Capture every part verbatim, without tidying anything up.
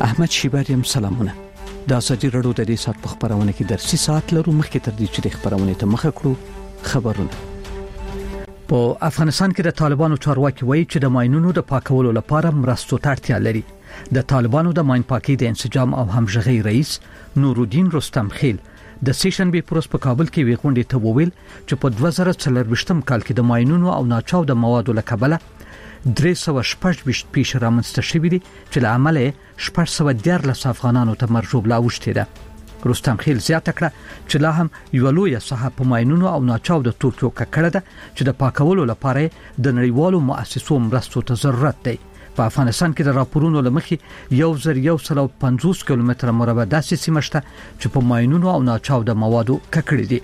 احمد شیباریم سلامونه. د ازادي رادیو د دې سات په خبرونه کې درسي سات لرو مخکې تر دې چې د خبرونه ته مخه کړو خبرونه. په افغانستان کې د طالبانو چارواکي وایي چې د ماینونو د پاکولو لپاره مرستو ته اړتیا لري. د طالبانو د ماین پاکي د انسجام او همغږي رئیس نورالدین رستم خیل د سیشن بي پروس په کابل کې ویغونډي ته وویل چې په دوه زره څلرويشتم کال کې د ماینونو او ناچاو د موادو لکبله درې سوه شپږ ویشت پیښ رامنځته شوې دي چې له امله شپږ سوه دیارلس افغانانو ته مرجوب لا اوښتې ده. رستم خیل زیاته کړه چې لا هم یو لوی ساحه په ماینونو او ناچاو د توکیو ککړه ده چې د پاکولو لپاره د نړیوالو مؤسسو مرستو ته ضرورت دی. په افغانستان کې د راپورونو لمخې یو زر یو سل پنځوس کیلومتره مربع داسې سیمه شته چې په ماینونو او ناچاو د موادو ککړې دي.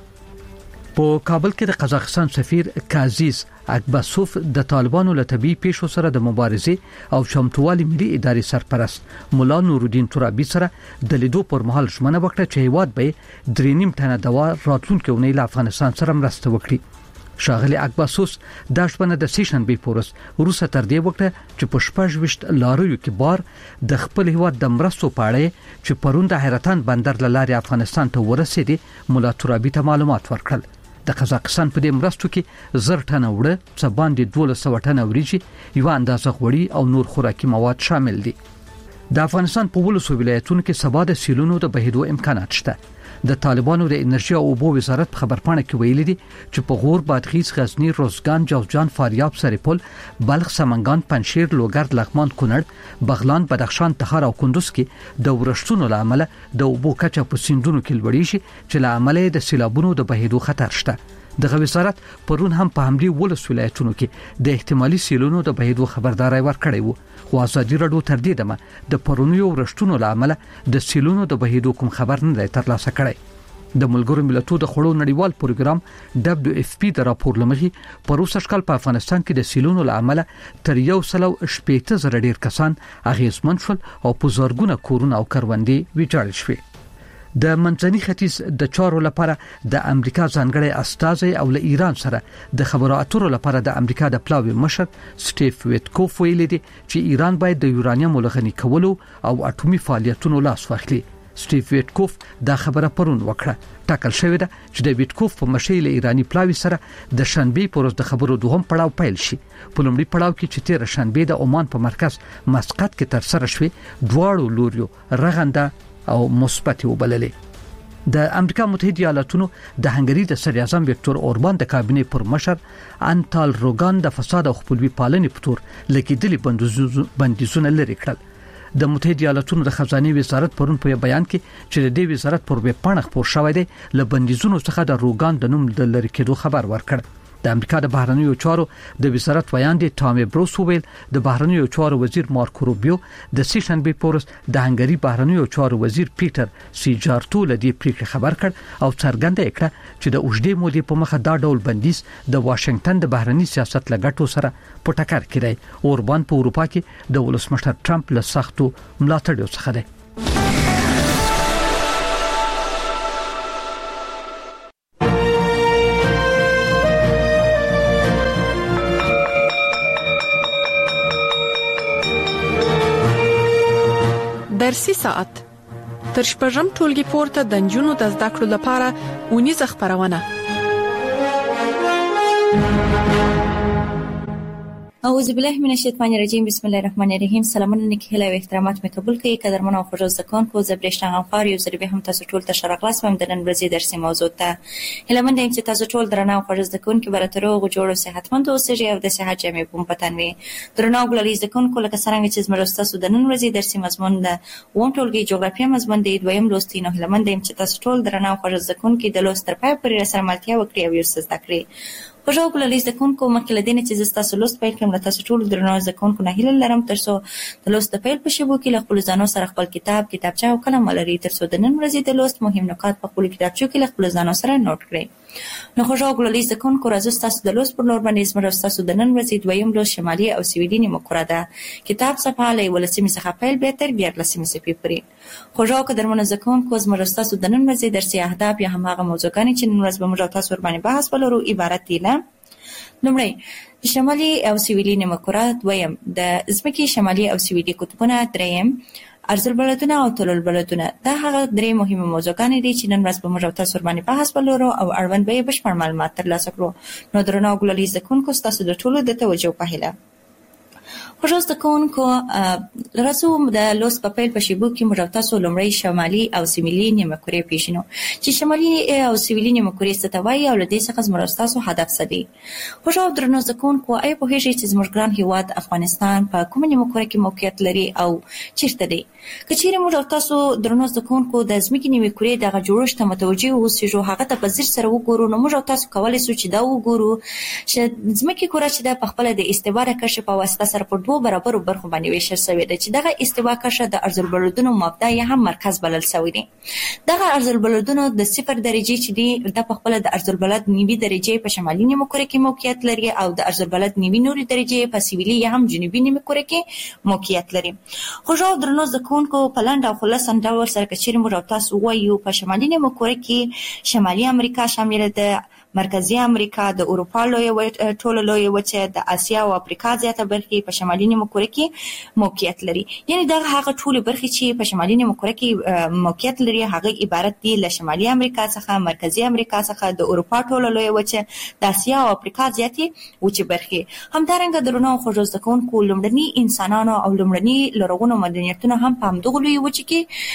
په کابل کې د قزاقستان سفیر کازیز اکباسوف د طالبانو له طبي پیښو سره د مبارزې او شمتوالي ملي ادارې سرپرست مولا نورالدین ترابي سره د لیدو پر مهال ژمنه وکړه چې هیواد به درې نیم ټنه دوا راتلونکي اونۍ له افغانستان سره مرسته وکړي. شاغلی اکباسوس د شپنه د سیشن بي پورس روسه تر دې وکړه چې په شپږ وشت لاریو کې بار د خپل هیواد د مرستو په اړه چې پرون د حیرتان بندر لاري افغانستان ته ورسېدي مولا ترابي ته معلومات ورکړل. د قزاقستان په دې مرستو کې زر ټنه وړه څه باندې دولس سوه ټنه وریجې یو اندازه غوړي او نور خوراکي مواد شامل دي. د افغانستان په ولسو ولایتونو کې سبا د سیلونو د بهیدو امکانات شته. د طالبانو د انرژي او اوبو وزارت په خبرپاڼه کې ویلي دي چې په غور، بادغیس، غزنی، روزګان، جوزجان، فاریاب، سرپل، بلخ، سمنګان، پنجشیر، لوګر، لغمان، کونړ، بغلان، بدخشان، تخار او کندوز کې د ورښتونو لامل د اوبو کچه په سیندونو کې لوړې شي چې لامل د سیلابونو د بهیدو خطر شته. د وزارت پرون هم په همدې ولس ولایتونو کې د احتمالي سیلونو د بهیدو خبرداري ورکړې وو. خو ازادي رادیو تر دې دمه د پرونیو ورښتونو لامل د سیلونو د بهیدو کوم خبر نه دی ترلاسه کړی. د ملګرو ملتونو د خړو نړیوال پروګرام دبليو اف پی د راپور لمخې په روسي شکل په افغانستان کې د سیلونو لامل تر یو سل شپږ زره ډیر کسان اغیزمن شول او په زورګونه کورونه او کروندې ویجاړ شوي. د منځني ختیځ د چارو لپاره د امریکا ځانګړی استازی او له ایران سره د خبرو اترو لپاره د امریکا د پلاوی مشر سټیف ویټکوف ویلي دي چې ایران باید د یورانیم لغنی کولو او اټومي فعالیتونو لاس واخلي. سټیف ویټکوف دا خبره پرون وکړه. ټاکل شوې ده چې د ویټکوف په مشرۍ له ایرانی پلاوی سره د شنبه پروز د خبرو دوهم پړاو پیل شي. په لومړي پړاو کې چې تیر شنبه د عمان په مرکز مسقط کې تر سره شوې دواړو لوريو رغنده او مثبت وبللې. د امریکا متحده ایالاتونو د هنګری د صدر اعظم وکټور اوربان د کابینې پر مشر انټال روګان د فساد او خپلوي پالنې په تور لګیدلې بندیزونه لري کړل. د متحده ایالاتونو د خزانه وزارت پرون په بیان کې چې د دې وزارت پر ویب پاڼه خبر شوی دی ل بندیزونو څخه د روګان د نوم د لری کېدو خبر ورکړ. د امریکا د بهرنیو چارو د وزارت ویان دي ټامي بروس ویل د بهرنیو چارو وزیر مارکو روبیو د سیشن بي پورس د هنګری بهرنیو چارو وزیر پیټر سیجارتو له دې پریکړې خبر کړ او څرګنده کړه چې د اوږدې مودې په مخه دا ډول بندیز د واشنگټن د بهرنی سیاست لګټو سره په ټکر کې دی. اوربان په اروپا کې د ولسمشر ټرمپ له سختو ملاتړ څخه دی. درسي ساعت تر شپږم ټولګي پورته د نجونو د زده کړو لپاره ونیزه خبرونه. اعوذ بالله من الشیطان الرجیم بسم الله الرحمن الرحیم. سلامونه نیکی هیله او احترامات مې قبول کړئ قدرمن او خوږ زده کوونکو. زه برېښنا غمخوار یو ځل بیا هم تاسو ټول ته ښه راغلاست وم د نن ورځې درسي موضوع ته. هیله مند یم چې تاسو ټول درنه او خوږ زده کوونکي به راته روغ جوړ او صحتمند اوسئ او د صحت جامې په مو په تن وي. درنه او ګلالي زده کوونکو لکه څرنګه چې زموږ ستاسو د نن ورځې درسي مضمون د اووم ټولګي جغرافیه مضمون دی دویم لوستي. نو هیله مند یم چې تاسو ټول درنه او خوږ زده کوونکي د لوست تر پایه پورې راسره ملتیا وکړئ او یو څه زده کړئ. خوږو ګلالي زده کوونکو مخکې له دې نه چې زه ستاسو لوست پیل کړم له تاسو ټولو درنو زده کوونکو نه هیله لرم تر څو د لوست د پیل په شیبو کې له خپلو ځانو سره خپل کتاب کتابچه او قلم ولرئ تر څو د نن ورځې د لوست مهم نکات په خپلو کتابچو کې له خپلو ځانو سره نوٹ کړئ. نو خوږو ګلالي زده کوونکو راځو ستاسو د لوست پر لور باندې زموږ ستاسو د نن ورځې دویم لوست شمالي او سویلي نیمه ده. کتاب صفحه له یولسمې څخه پیل بیا تر دیارلسمې صفحې پورې. خوږو قدرمنو زده کوونکو زموږ ستاسو د نن ورځې درسي اهداف یا هماغه موضوعګانې چې نن ورځ به موږ تاسو ور باندې بحث ولرو عبارت دي له لومړی د شمالي او سویلي نیمه کره، دویم د ځمکې شمالي او سویلي قطبونه، دریم ارض البلدونه او طول البلدونه دا هغه درې مهمه موضوعګانې دي چې نن ورځ به موږ تاسو باندې بحث ولرو او اړوند به بشپړ معلومات ترلاسه کړو. نو درنو ګلالي زکونکو تاسو د ټولو د توجه په هیله خوشو زکونکو راځو د لوس په پیل په شیبو کې موږ تاسو لومړی شمالي او سویلي نیمه کورې پیژنو چې شمالي او سویلي نیمه کورې څه ته وایي او له دې څخه موږ تاسو هدف څه دی. خوشو درنو زکونکو آی په هیڅ چې زموږ ګران هیواد افغانستان په کوم نیمه کورې کې موقعیت لري او چیرته دی. کچېرې موږ تاسو درنو زکونکو د ځمکې نیمه کورې دغه جوړښت ته متوجي اوسئ هغه ته په ځیر سره وګورو نو موږ تاسو کولای شو چې دا وګورو چې ځمکې کورې چې د خپل د استوا کشف په واسطه سره په دوه برابر برخو باندې ویشل شوی دی چې دغه استوا کشه د ارض البلدونو مبدا یا هم مرکز بلل شوی دی. دغه ارض البلدونو د صفر درجه چې دی د خپل د ارض البلد نیوي درجه په شمالي نیمه کره کې موقعیت لري او د ارض البلد نیوي نوري درجه په سویلي یا هم جنوبي نیمه کره کې موقعیت لري. خو جو درنو زکونکو په لاندې او خلاص انداور سره کچېرې موږ تاسو وایو په شمالي نیمه کره کې شمالي امریکا شامل ده، مرکزی امریکا، د اروپا لوی ټوله لوی وچه، د اسیا او افریقا زیاته برخې په شمالي نیمه کره کې موقعیت لري. یعنی دا هغه ټوله برخې چې په شمالي نیمه کره کې موقعیت لري هغه عبارت دي له شمالي امریکا څخه، مرکزی امریکا څخه، د اروپا ټوله لوی وچه، د اسیا او افریقا زیاتې وچه برخې. همدارنګه درنو خوږ زکونکو لومړني انسانانو او لومړني لرغونو مدنیتونو هم په همدغه لوی وچه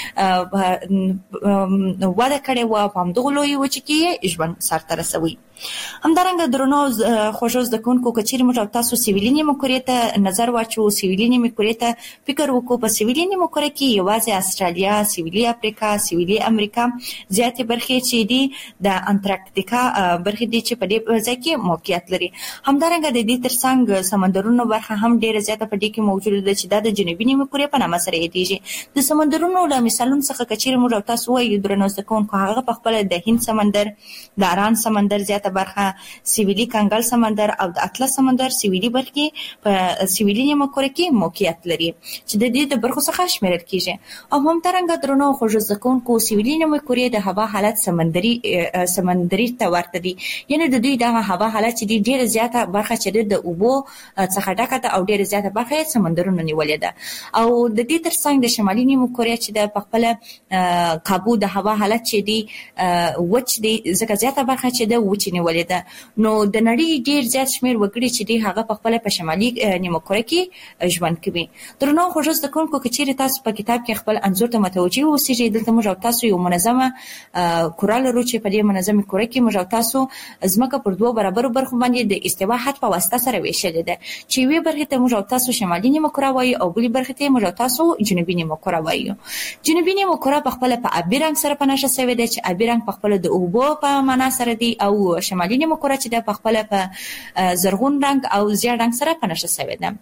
کې وده کړې و، په همدغه لوی وچه کې ژوند سرته رسوي. همدارنګه درنو خوږ زکونکو کچېرې موږ تاسو سویلي نیمه کره ته نظر واچو، سویلي نیمه کره ته فکر وکړو. په سویلي نیمه کره کې یوازې استرالیا، سویلي افریقا، سویلي امریکا زیاتې برخې چې دي د انټارکټیکا برخې دي چې په دې ځای کې موقعیت لري. همدارنګه د دې ترڅنګ سمندرونو برخه هم ډېره زیاته په دې کې موجوده ده چې دا د جنوبي نیمه کره په نامه سره یادېږي. د سمندرونو له مثالونو څخه کچېرې موږ تاسو وایو درنو زکونکو هغه په خپل د هند سمندر، د اران سمندر زیاته برخه، سویلي کنګل سمندر او د اطلس سمندر سویلي برخې په سویلي نیمه کره کې موقعیت لري چې د دې د برخو څخه شمیرل کیږي. او همدارنګه درنو خوږ زکونکو سویلي نیمه کره د هوا حالت سمندري سمندري ته ورته دي. یعنی د دوی د هوا حالت چې ډیره زیاته برخه چې د اوبو څخه ډکه ده او ډیره زیاته برخه سمندرونو نیولې ده. او د دې ترڅنګ د شمالي نیمه کره چې د خپل کابو د هوا حالت چې دی وچ دی ځکه زیاته برخه چې د وچ نیولې ده. نو د نړۍ ډیر زیات شمیر وګړي چې دی هغه په خپل په شمالي نیمه کره کې ژوند کوي. درنو خوږ زکونکو کچېرې تاسو په کتاب کې خپل انځور ته متوجي اوسئ. دلته موږ تاسو یو منظمه کره لرو چې په دې منظمه کره کې موږ تاسو ځمکه پر دوه برابر برخو باندې د استوا خط په واسطه سره ویشلې ده چې وی برخه ته موږ تاسو شمالي نیمه کره وایي او بلې برخه ته موږ تاسو جنوبي نیمه کره وایي. جنوبي نیمه کره په خپل په ابي رنګ سره پناشه شوی دی چې ابي رنګ په خپل د اوبو په معنا سره دی او شمالي نیمه کره چې د خپل په زرغون رنگ او زیړ رنگ سره پنشه شوی ده.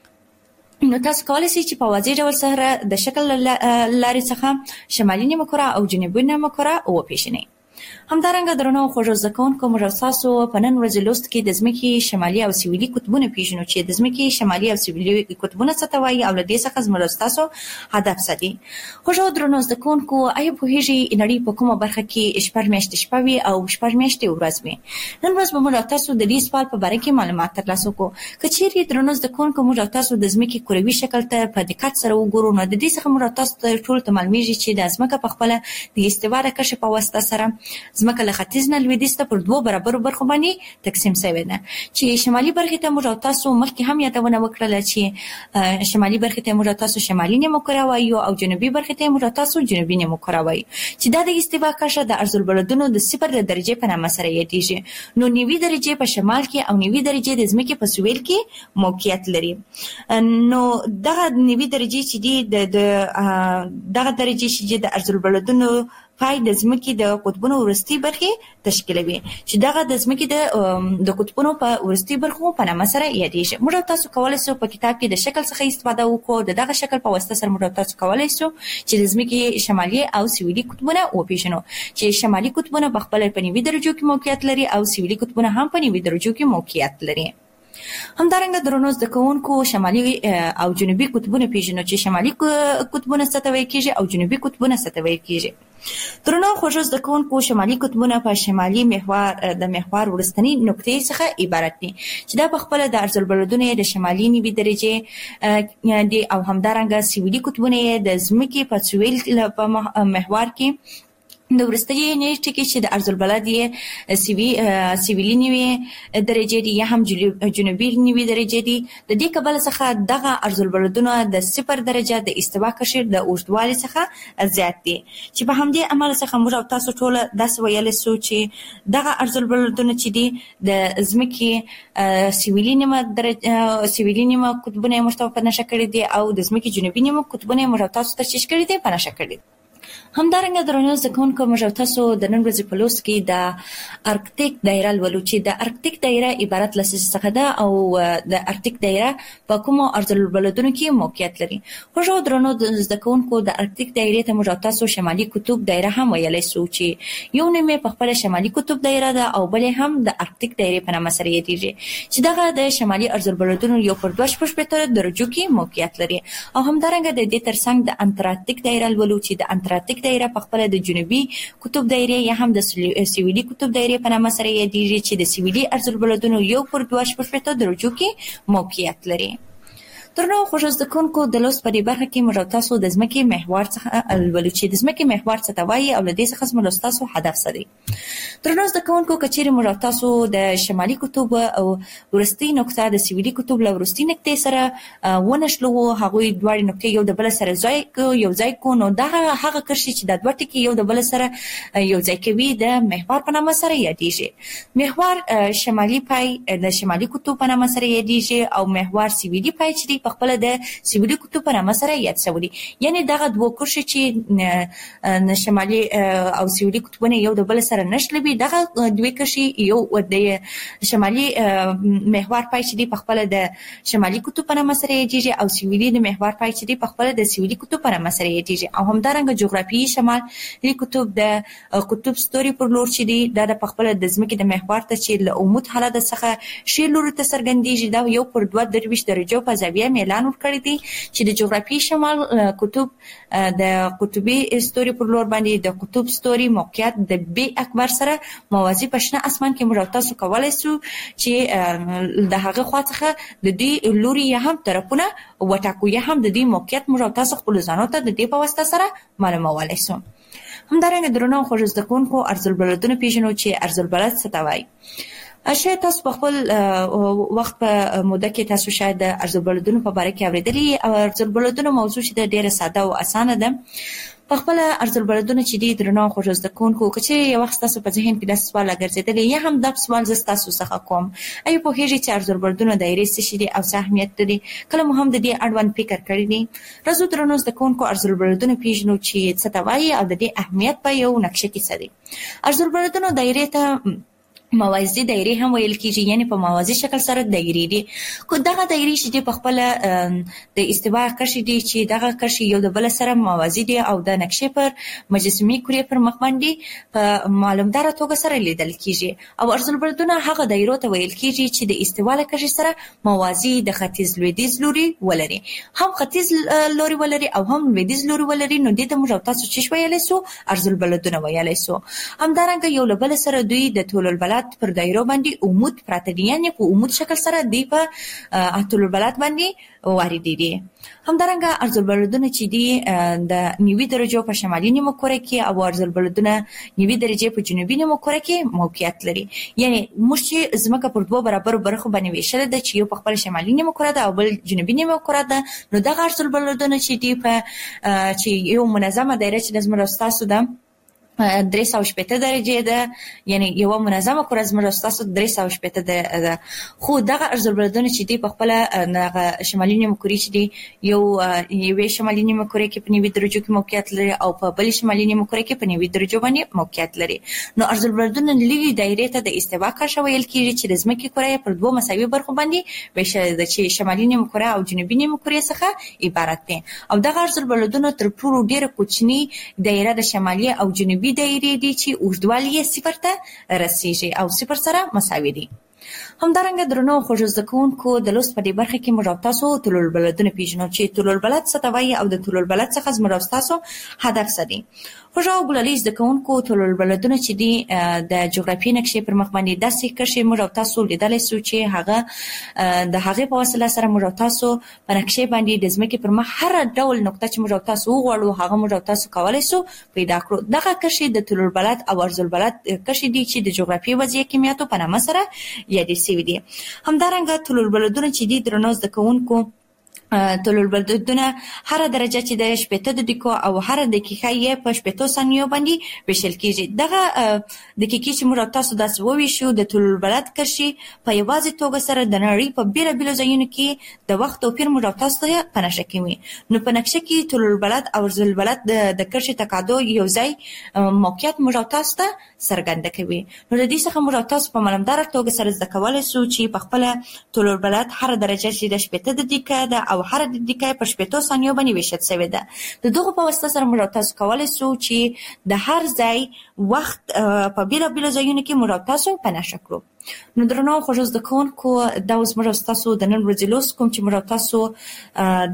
نو تاسو کولای شئ چې په واضح ډول سره د شکل لارې څخه شمالي نیمه کره او جنوبي نیمه کره وپیژنئ. همدارنګه درنو خوږ زکونکو موږ تاسو په نن ورځ لوست کې د ځمکې شمالي او سویلي قطبونه پیژنو چې د ځمکې شمالي او سویلي قطبونه څه ته وایي او له دې څخه زموږ تاسو هدف څه دی. خوږ درنو زکونکو آیا پوهیږئ نړۍ په کومه برخه کې شپږ میاشتې شپه وي او شپږ میاشتې ورځ وي؟ نن ورځ به موږ تاسو د دې سوال په باره کې معلومات ترلاسه کړو. کچېرې درنو زکونکو موږ تاسو د ځمکې کروي شکل ته په دقت سره وګورو نو د دې څخه موږ تاسو ته ټول ته معلومیږي چې د ځمکه په خپل د استوا د کشف په واسطه سره ځمکه له ختیځ نه لویدیځ ته پر دوه برابر برخو باندې تقسیم شوې ده چې شمالي برخه ته موږ تاسو مخکې هم یادونه وکړه چې شمالي برخه ته موږ تاسو شمالي نیمه کره وایو او جنوبي برخه ته موږ تاسو جنوبي نیمه کره وایو چې دا د استوا کشه د ارض البلدونو د صفر درجه په نامه سره یادېږي. نو نیوي درجه په شمال کې او نیوي درجه د ځمکې په سویل کې موقعیت لري. نو دغه نیوي درجه چې دی د دغه درجه چې د ارض البلدونو پای د ځمکې د قطبونو ورستي برخې تشکیلوي چې دغه د ځمکې د د قطبونو په ورستي برخو په نامه سره یادېږي. موږ تاسو کولای شو په کتاب کې د شکل څخه استفاده وکړو. د دغه شکل په واسطه سره موږ تاسو کولای شو چې د ځمکې شمالي او سویلي قطبونه وپیژنو چې شمالي قطبونه په خپل په نیوي درجو کې موقعیت لري او سویلي قطبونه هم په نیوي درجو کې موقعیت لري. همدارنګه درنو زده کوونکو شمالي او جنوبي قطبونه پیژنو چې شمالي قطبونه څه ته ویل کیږي او جنوبي قطبونه څه ته ویل کیږي. درنو خوږو زده کوونکو شمالي قطبونه په شمالي محور د محور ورستنی نقطې څخه عبارت دي چې دا په خپل د ارض البلدونه د شمالي نیوي درجه دي او همدارنګه سویلي قطبونه د ځمکې په سویل په محور کې د ورستنی نیټه کې چې د ارض البلد یې سوي سویلي نیوي درجه دي یا هم جنوبي نیوي درجه دي. د دې کبل څخه دغه ارض البلدونه د صفر درجه د استوا قشر د اوږدوالي څخه زیات دي چې په همدې عمل څخه موږ او تاسو ټول داس ویل سو چې دغه ارض البلدونه چې دي د ځمکې سویلي نیمه درجه سویلي نیمه قطبونه مشترک په نشه کړی دي او د ځمکې جنوبي نیمه قطبونه موږ او تاسو تشخیص کړی دي په نشه کړی. همدارنګه درنو ځکهونکو موږ تاسو د نن ورځې په لوست کې د ارکټیک دایره ولولو چې د ارکټیک دایره عبارت له څه څخه ده او د ارکټیک دایره په کومو ارض البلدونو کې موقعیت لري. خو درنو ځکهونکو د ارکټیک دایره ته موږ تاسو شمالي قطب دایره هم ویلای شو چې یو نیمه په خپل شمالي قطب دایره ده او بل هم د ارکټیک دایره په نامه سره یادېږي چې دغه د شمالي ارض البلدونو یو پر دوه شپږ درجو کې موقعیت لري. او همدارنګه د دې ترڅنګ د انټارکټیک دایره ولولو چې د انټارکټیک دایره په خپل د جنوبي قطب دایره یا هم د سویلي قطب دایره په نامه سره یادېږي چې د سویلي ارض البلدونو یو پر دوه شپږ درجو کې موقعیت لري. درنو خوږو زده کوونکو د لوست په دې برخه کې موږ تاسو د ځمکې محور څخه ولولو چې د ځمکې محور څه ته وایي او له دې څخه موږ تاسو هدف څه دی. درنو زده کوونکو کچېرې موږ تاسو د شمالي قطب او ورستۍ نقطه د سویلي قطب له ورستۍ نقطې سره ونښلو هغوی دواړه نقطې یو د بل سره ځای یو ځای کو نو دا هغه کرښې چې د دوه ټکي یو د بل سره یو ځای کوي د محور په نامه سره یادېږي. محور شمالي پای د شمالي قطب په نامه سره یادېږي او محور سویلي پای چې په خپل د سویلي قطب په نامه سره یاد شوی. یعنی دغه دوه کرښې چې شمالي او سویلي قطبونه یو د بل سره نښلوي دغه دوه کرښې یو د شمالي محور پای چې په خپل د شمالي قطب په نامه سره یادېږي او سویلي د محور پای چې په خپل د سویلي قطب په نامه سره یادېږي. او همدارنګه جغرافیایي شمالي قطب د قطب ستوري پر لور چې دی دا د خپل د ځمکې د محور ته چې له عمود حالت څخه شی لوري ته څرګندېږي دا یو پر دوه درویشت درجو په زاویه اعلان ورکړی دی چې د جغرافیایي شمال قطب د قطبي ستوري پر لور باندې د قطب ستوري موقعیت د بی اکبر سره موازی په شنه اسمان کې موږ تاسو کولای شو چې د هغه خوا څخه د دې لوري یا هم طرفونه وټاکو یا هم د دې موقعیت موږ تاسو خپل ځانو ته د دې په واسطه سره معلومولای شو. همدارنګه درنو خوږو زده کوونکو ارض البلدونه پیژنو چې ارض البلد څه ته وایي. شاید تاسو په خپل وخت په موده کې تاسو شاید د ارض البلدونو په اړه کې اوریدلی او ارض البلدونو موضوع چې ډیره ساده او اسانه ده. په خپل ارض البلدونه چې دي درنو خوږو زده کوونکو چې یو وخت تاسو په ذهن کې د سوال ګرځیدلی یا هم د سوال زستا تاسو څخه کوم اي په هیڅ چې ارض البلدونه دایره څه شي او څه اهمیت لري کله مو هم د دې اړوند فکر کړی دی. راځو درنو زده کوونکو ارض البلدونه پیژنو چې څه ته وایي او د دې اهمیت په یو نقشه کې څه دی. ارض البلدونه دایره ته موازی دایره هم ویل کیږي یعنی په موازی شکل سره دایره دي. کو دغه دایره چې په خپل د استوا قشر دي چې دغه قشر یو د بل سره موازی دي او د نقشې پر مجسمي کړي پر مخ باندې په معلومدار توګه سره لیدل کیږي. او ارض البلدونه هغه دایره ته ویل کیږي چې د استوا له قشر سره موازی د ختیځ لویدیځ لوري ولري هم ختیځ لوري ولري او هم لویدیځ لوري ولري نو د دې موږ تاسو چې ویلای سو ارض البلدونه ویلای سو. همدارنګه یو له بل سره دوی د طول البلد پر دایره باندې عمود پراته دي یعنی په عمود شکل سره دی په طول البلد باندې وارد دي. همدارنګه ارض البلدونه چې دي د نیوي درجو په شمالي نیمه کره کې او ارض البلدونه نیوي درجه په جنوبي نیمه کره کې موقعیت لري. یعنی موږ چې زمکه پر دوه برابر برخو باندې ویشل ده چې یو په خپل شمالي نیمه کره ده او بل جنوبي نیمه کره ده نو دغه ارض البلدونه چې دي په چې یو منظمه دایره چې د زموږ تاسو ده درې سوه شپېته درجې ده یعنی یو منظمه کره زموږ تاسو درې سوه شپېته ده. خو دغه ارض البلدونه چې دی په خپل دغه شمالي نیمه کره چې دی یو یو شمالي نیمه کره کې په نیوي درجو کې موقعیت لري او په بل شمالي نیمه کره کې په نیوي درجو باندې موقعیت لري. نو ارض البلدونه لوی دایره ته د استوا قشر ویل کیږي چې د ځمکې کره پر دوه مساوي برخو باندې ویشل ده چې شمالي نیمه کره او جنوبي نیمه کره څخه عبارت دي. او دغه ارض البلدونه تر ټولو ډیره کوچنی دایره د شمالي او جنوبي دایره دي چې اوږدوالی یې صفر ته رسیږي او صفر سره مساوي دي. همدارنګه درنو خوږ زده کوونکو د لوست په دې برخه کې موږ تاسو طول البلدونه پیژنو چې طول البلد څه ته وایي او د طول البلد څخه زموږ تاسو هدف څه دی. خوږ او ګلالي زده کوونکو طول البلدونه چې دي د جغرافیې نقشې پر مخ باندې داسې کرښې موږ تاسو لیدلی سو چې هغه د هغې په وسیله سره موږ تاسو په نقشې باندې د ځمکې پر مخ هر ډول نقطه چې موږ تاسو وغواړو هغه موږ تاسو کولی سو پیدا کړو. دغه کرښې د طول البلد او عرض البلد کرښې دي چې د جغرافیې وضعیه کیمیاتو په نامه سره یادې شوي دي. همدارنګه طول البلدونه چې دي درنو زده کوونکو طول البلدونه هر درجه چې د شپېته دقیقو او هر دقیقه یې په شپېتو ثانیو باندې ویشل کیږي. دغه دقیقې چې موږ تاسو داسې وویشو د طول البلد کرښې په یوازې توګه سره د نړۍ په بیلابیلو ځایونو کې د وخت توپیر موږ تاسو ته په نښه کوي. نو په نقشه کې طول البلد او عرض البلد د کرښې تقاطع یو ځای موقعیت موږ تاسو ته څرګنده کوي. نو د دې څخه موږ تاسو په معلومدار توګه سره زده کولی سو چې په خپله طول البلد هر درجه چې د شپېته دقیقه ده او هر دقیقه په شپېتو ثانیو باندې ویشل شوې ده. د دغو په واسطه سره موږ تاسو کولی سو چې د هر ځای وخت په بیلابیلو ځایونو کې موږ تاسو په نښه کړو. نو درنو خوږ زده کوونکو دا اوس موږ تاسو د نن ورځې لوست کوم چې موږ تاسو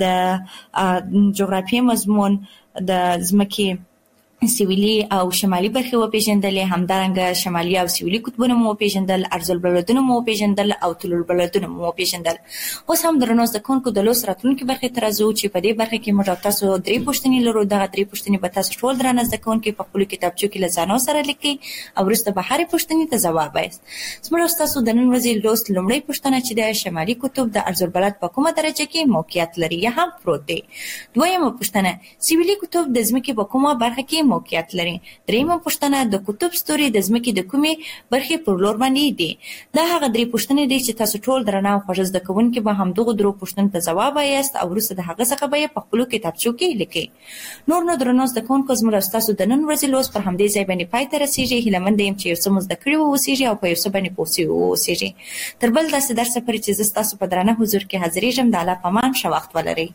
د جغرافیې مضمون د ځمکې سویلي او شمالي برخې وپېژندلې، همدارنګه شمالي او سویلي قطبونه مو وپېژندل، عرض البلدونه مو وپېژندل او طول البلدونه مو وپېژندل. اوس هم درنو زده کوونکو د لوست راتلونکي برخې ته راځو چې په دې برخه کې موږ تاسو درې پوښتنې لرو. دغه درې پوښتنې به تاسو ټول درانه زده کوونکي په خپلو کتابچو کې له ځانو سره لیکئ او وروسته به هرې پوښتنې ته ځواب وایاست. زموږ ستاسو د نن ورځې لوست لومړۍ پوښتنه چې د شمالي قطب د عرض البلد په کومه درجه کې موقعیت لري یا هم پروت دی. دویمه پوښتنه سویلي قطب د ځمکې په کومه برخه کې موقعیت لري. دریمه پوښتنه د قطب ستوري د ځمکې د کومې برخې پر لور باندې دي. دا هغه درې پوښتنې دي چې تاسو ټول درنه او خوږ زده کوونکي به همدغو درو پوښتنو ته ځواب وایاست او وروسته د هغه څخه به یې په خپلو کتابچو کې لیکئ. نور نو درنو زده کوونکو زموږ ستاسو د نن ورځې لوست پر همدې ځای باندې پای ته رسېږي. هیله یم چې یو څه مو زده کړي واوسېږي او په یو څه باندې پوه سوي واوسېږي. تر بل داسې درسه پورې چې زه ستاسو په درانه حضور کې حاضرېږم د الله په امان ښه وخت ولرئ.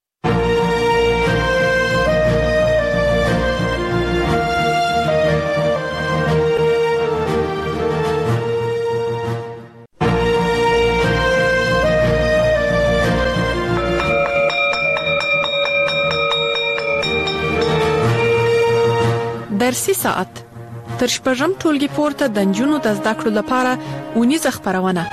درسي ساعت تر شپږم ټولګي پورته د نجونو د زده کړو لپاره اونیزه خپرونه.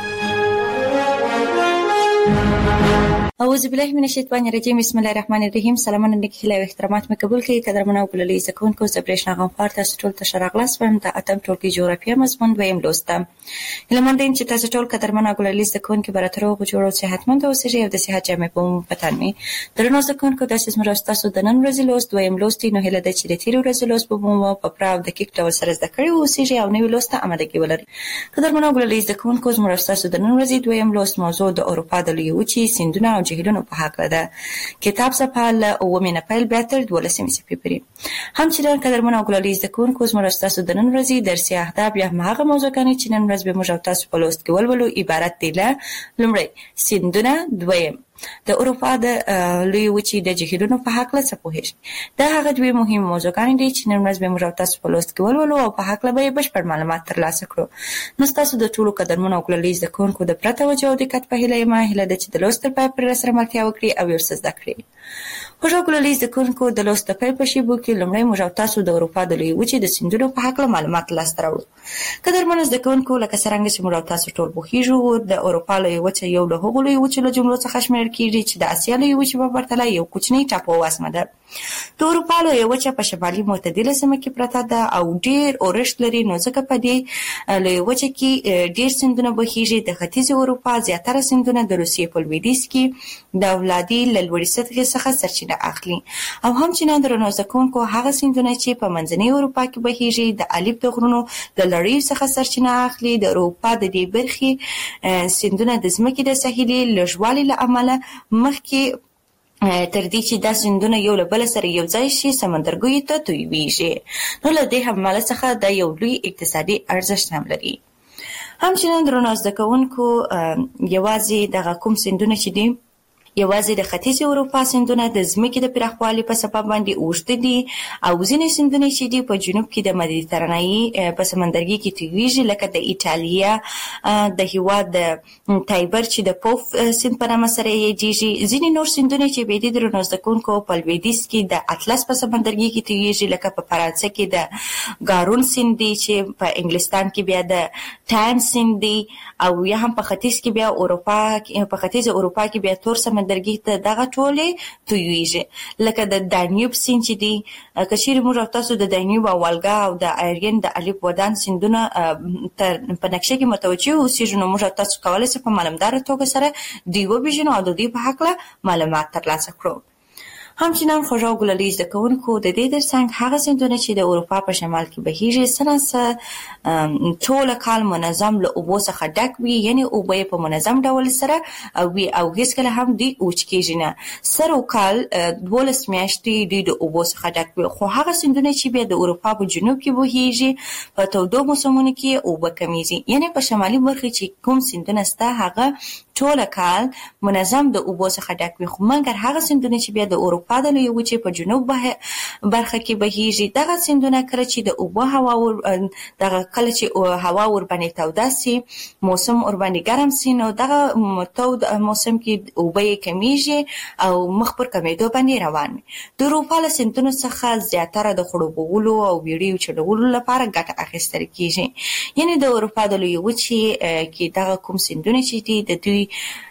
اعوذ بالله من الشیطان الرجیم بسم الله الرحمن الرحیم. سلامونه نیکه او احترامات مې قبول کړئ. قدرمن او ګلالي زده کوونکو زه برېښنا غمخوار تاسو ټول ته ښه راغلاست وایم د اتم ټولګي جغرافیه مضمون دویم لوست ته. هیله مند یم چې تاسو ټول قدرمن او ګلالي زده کوونکي به را تر هغو جوړ او صحتمند اوسئ او د صحت جامې به مو په تن وي. درنو زده کوونکو داسې زموږ ستاسو د نن ورځې لوست دویم لوست دی. نو هیله ده چې د تېرې ورځې لوست به مو په پوره او دقیق ډول سره زده کړي واوسئ او نوي لوست ته امادګي ولرئ. قدرمن او ګلالي زده کوونکو زموږ ستاسو د نن ورځې دویم لوست موضوع د اروپا د لویې وچې سیندونه او جهیلونو په هکله ده. کتاب صفحه له اوومې نه پیل بیا تر دولسمې صفحې پورې. همچنان قدرمن او ګلالي زده کوونکو زموږ ستاسو د نن ورځې درسي اهداف یا هماغه موضوعګانې چې نن ورځ به موږ تاسو په لوست کې ولولو عبارت دي له لومړی سیندونه، دویم د اروپا د لویې وچې د جهیلونو په هکله څه پوهېږئ. دا هغه دوې مهمې موضوعګانې دي چې نن ورځ به موږ تاسو په لوست کې ولولو او په هکله به یې بشپړ معلومات ترلاسه کړو. نو ستاسو د ټولو قدرمنو او ګلالي زده کوونکو د پوره توجه او دقت په هیله یم هیله ده چې د لوست تر پایه پورې راسره ملتیا وکړي او یو څه زده کړي. خوږ او ګلالي زده کوونکو د لوست د پیل په شیبو کې لومړی موږ تاسو د اروپا د لویې وچې د سیندونو په هکله معلومات لاسته راوړو. قدرمنو زده کوونکو لکه څرنګه چې موږ تاسو ټول پوهېږو د اروپا لویې وچه یو له هغو لویې وچو له جملو څخه شمېرل کېږي چې د اسیا لویې وچې په پرتله یو کوچنی ټاپو واسمه ده. د اروپا لویې وچه په شمالي معتدله سیمه کې پرته ده او ډېر اورښت لري. نو ځکه په دې لویې وچه کې ډېر سیندونه بهیږي. د ختیځې اروپا زیاتره سیندونه د روسیې په لویدیځ کې د ولادي له لوړې سطحې څخه سرچینه اخلي او همچنان درنو زده کوونکو هغه سیندونه چې په منځنۍ اروپا کې بهیږي د الپ د غرونو د لړیو څخه سرچینه اخلي. د اروپا د دې برخې سیندونه د ځمکې د ساحلي لږوالي له امله مخکې تر دې چې دا سیندونه یو له بل سره یو ځای شي سمندرګیو ته تویېږي. نو له دې حمله څخه دا یو لوی اقتصادي ارزښت هم لري. همچنان درنو زده کوونکو یوازې دغه کوم سیندونه چې دي یوازې د ختیځ اروپا سیندونه د ځمکې د پراخوالي په سبب باندې اوږده دي او ځینې سیندونه چې دي په جنوب کې د مدیترانه‌ای په سمندرګي کې تویږي، لکه د ایټالیا د هیواد د تایبر چې د پوف سیند په نامه سره یادېږي. ځینې نور سیندونه چې به د درنو زده کوونکو په لویدیځ کې د اطلس په سمندرګي کې تویږي، لکه په فرانسه کې د ګارون سیند دی چې په انګلستان کې بیا د ټایم سیند دی، او یا هم په ختیځ کې بیا اروپا په ختیځ اروپا کې بیا تور سمندرګي ته دغه ټولې تویږي، لکه د دانیوب سیند چې دی. که چیرې موږ او تاسو د دانیوب او والګا او د آیرین د الف ودان سیندونه په نقشه کې متوجه اوسېږو، نو موږ او تاسو کولی شو په معلومداره توګه سره دوی وپېژنو او د دوی په هکله معلومات ترلاسه کړو. همچنان خوږ او ګلالي زده کوونکو د دې ترڅنګ هغه سیندونه چې د اروپا په شمال کې بهیږي څه نه څه ټوله کال منظم له اوبو څخه ډک وي، یعنې اوبه یې په منظم ډول سره وي او هېڅکله هم دوی وچ کېږي نه. سر او کال دولس میاشتې دوی د اوبو څخه ډک وي. خو هغه سیندونه چې بیا د اروپا په جنوب کې بهیږي په تودو موسمونو کې اوبه کمیږي، یعنې په شمالي برخه چې کوم سیندونه شته هغه ټوله کال منظم د اوبو څخه ډک وي. خو مګر هغه سیندونه چې بیا د اروپا د لویې وچې په جنوب برخه کې بهیږي، دغه سیندونه کله چې د اوبو هوا ور دغه کله چې هوا ورباندې توده سي، موسم ورباندې ګرم سي، نو دغه تود موسم کې اوبه یې کمیږي او مخ پر کمیدو باندې روان وي. د اروپا له سیندونو څخه زیاتره د خړوبولو او بیړیو چلولو لپاره ګټه اخیستل کیږي، یعنې د اروپا د لویې وچې کې دغه کوم سیندونه چې دي د دوی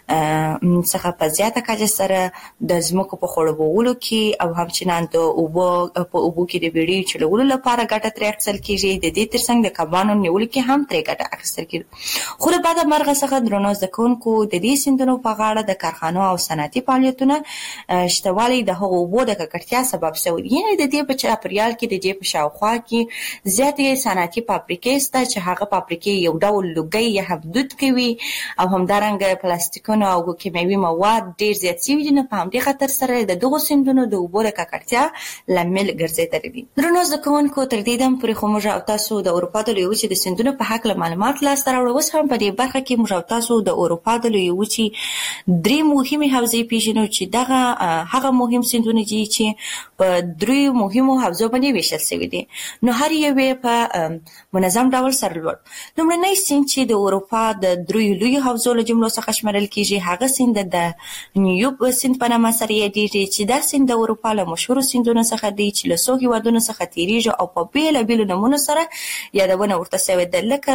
څخه په زیاته کچه سره د ځمکو په خړوبولو کې او همچنان د اوبو په اوبو کې د بیړیو چلولو لپاره ګټه ترې اخیستل کیږي. د دې ترڅنګ د کبانو نیولو کې هم ترې ګټه اخیستل کیږي. خو له بده مرغه څخه درنو زده کوونکو د دې سیندونو په غاړه د کارخانو او صنعتي فعالیتونو شتوالی د هغو اوبو د ککړتیا سبب شوی، یعنې د دې په چاپیریال کې د دې په شاوخوا کې زیاتې صنعتي فابریکې شته چې هغه فابریکې یو ډول لوګی یا هم دود کوي او همدارنګه پلاستیکونه او کیمیاوي مواد ډیر زیات شوي دي. نو په همدې خاطر سره د دغو سیندونو د اوبو د ککړتیا لامل ګرځېدلی دي. درنو زده کوونکو تر دې دم پورې خو موږ او تاسو د اروپا د لویې وچې د سیندونو په هکله معلومات لاسته راوړو. اوس هم په دې برخه کې موږ او تاسو د اروپا د لویې وچې درې مهمې حوزې پېژنو چې دغه هغه مهم سیندونه دي چې په دریو مهمو حوزو باندې ویشل شوي دي، نو هر یو یې په منظم ډول سره لوړ. لومړنی سیند چې د اروپا د دریو لویو حوزو له جملو څخه شمېرل کېږي هغه سیند د نیوب سیند په نامه سره یادېږي، چې دا سیند د اروپا له مشهورو سیندونو څخه دی چې له څو هېوادونو څخه تېرېږي او په بېلابېلو نومونو سره یادونه ورته شوې ده، لکه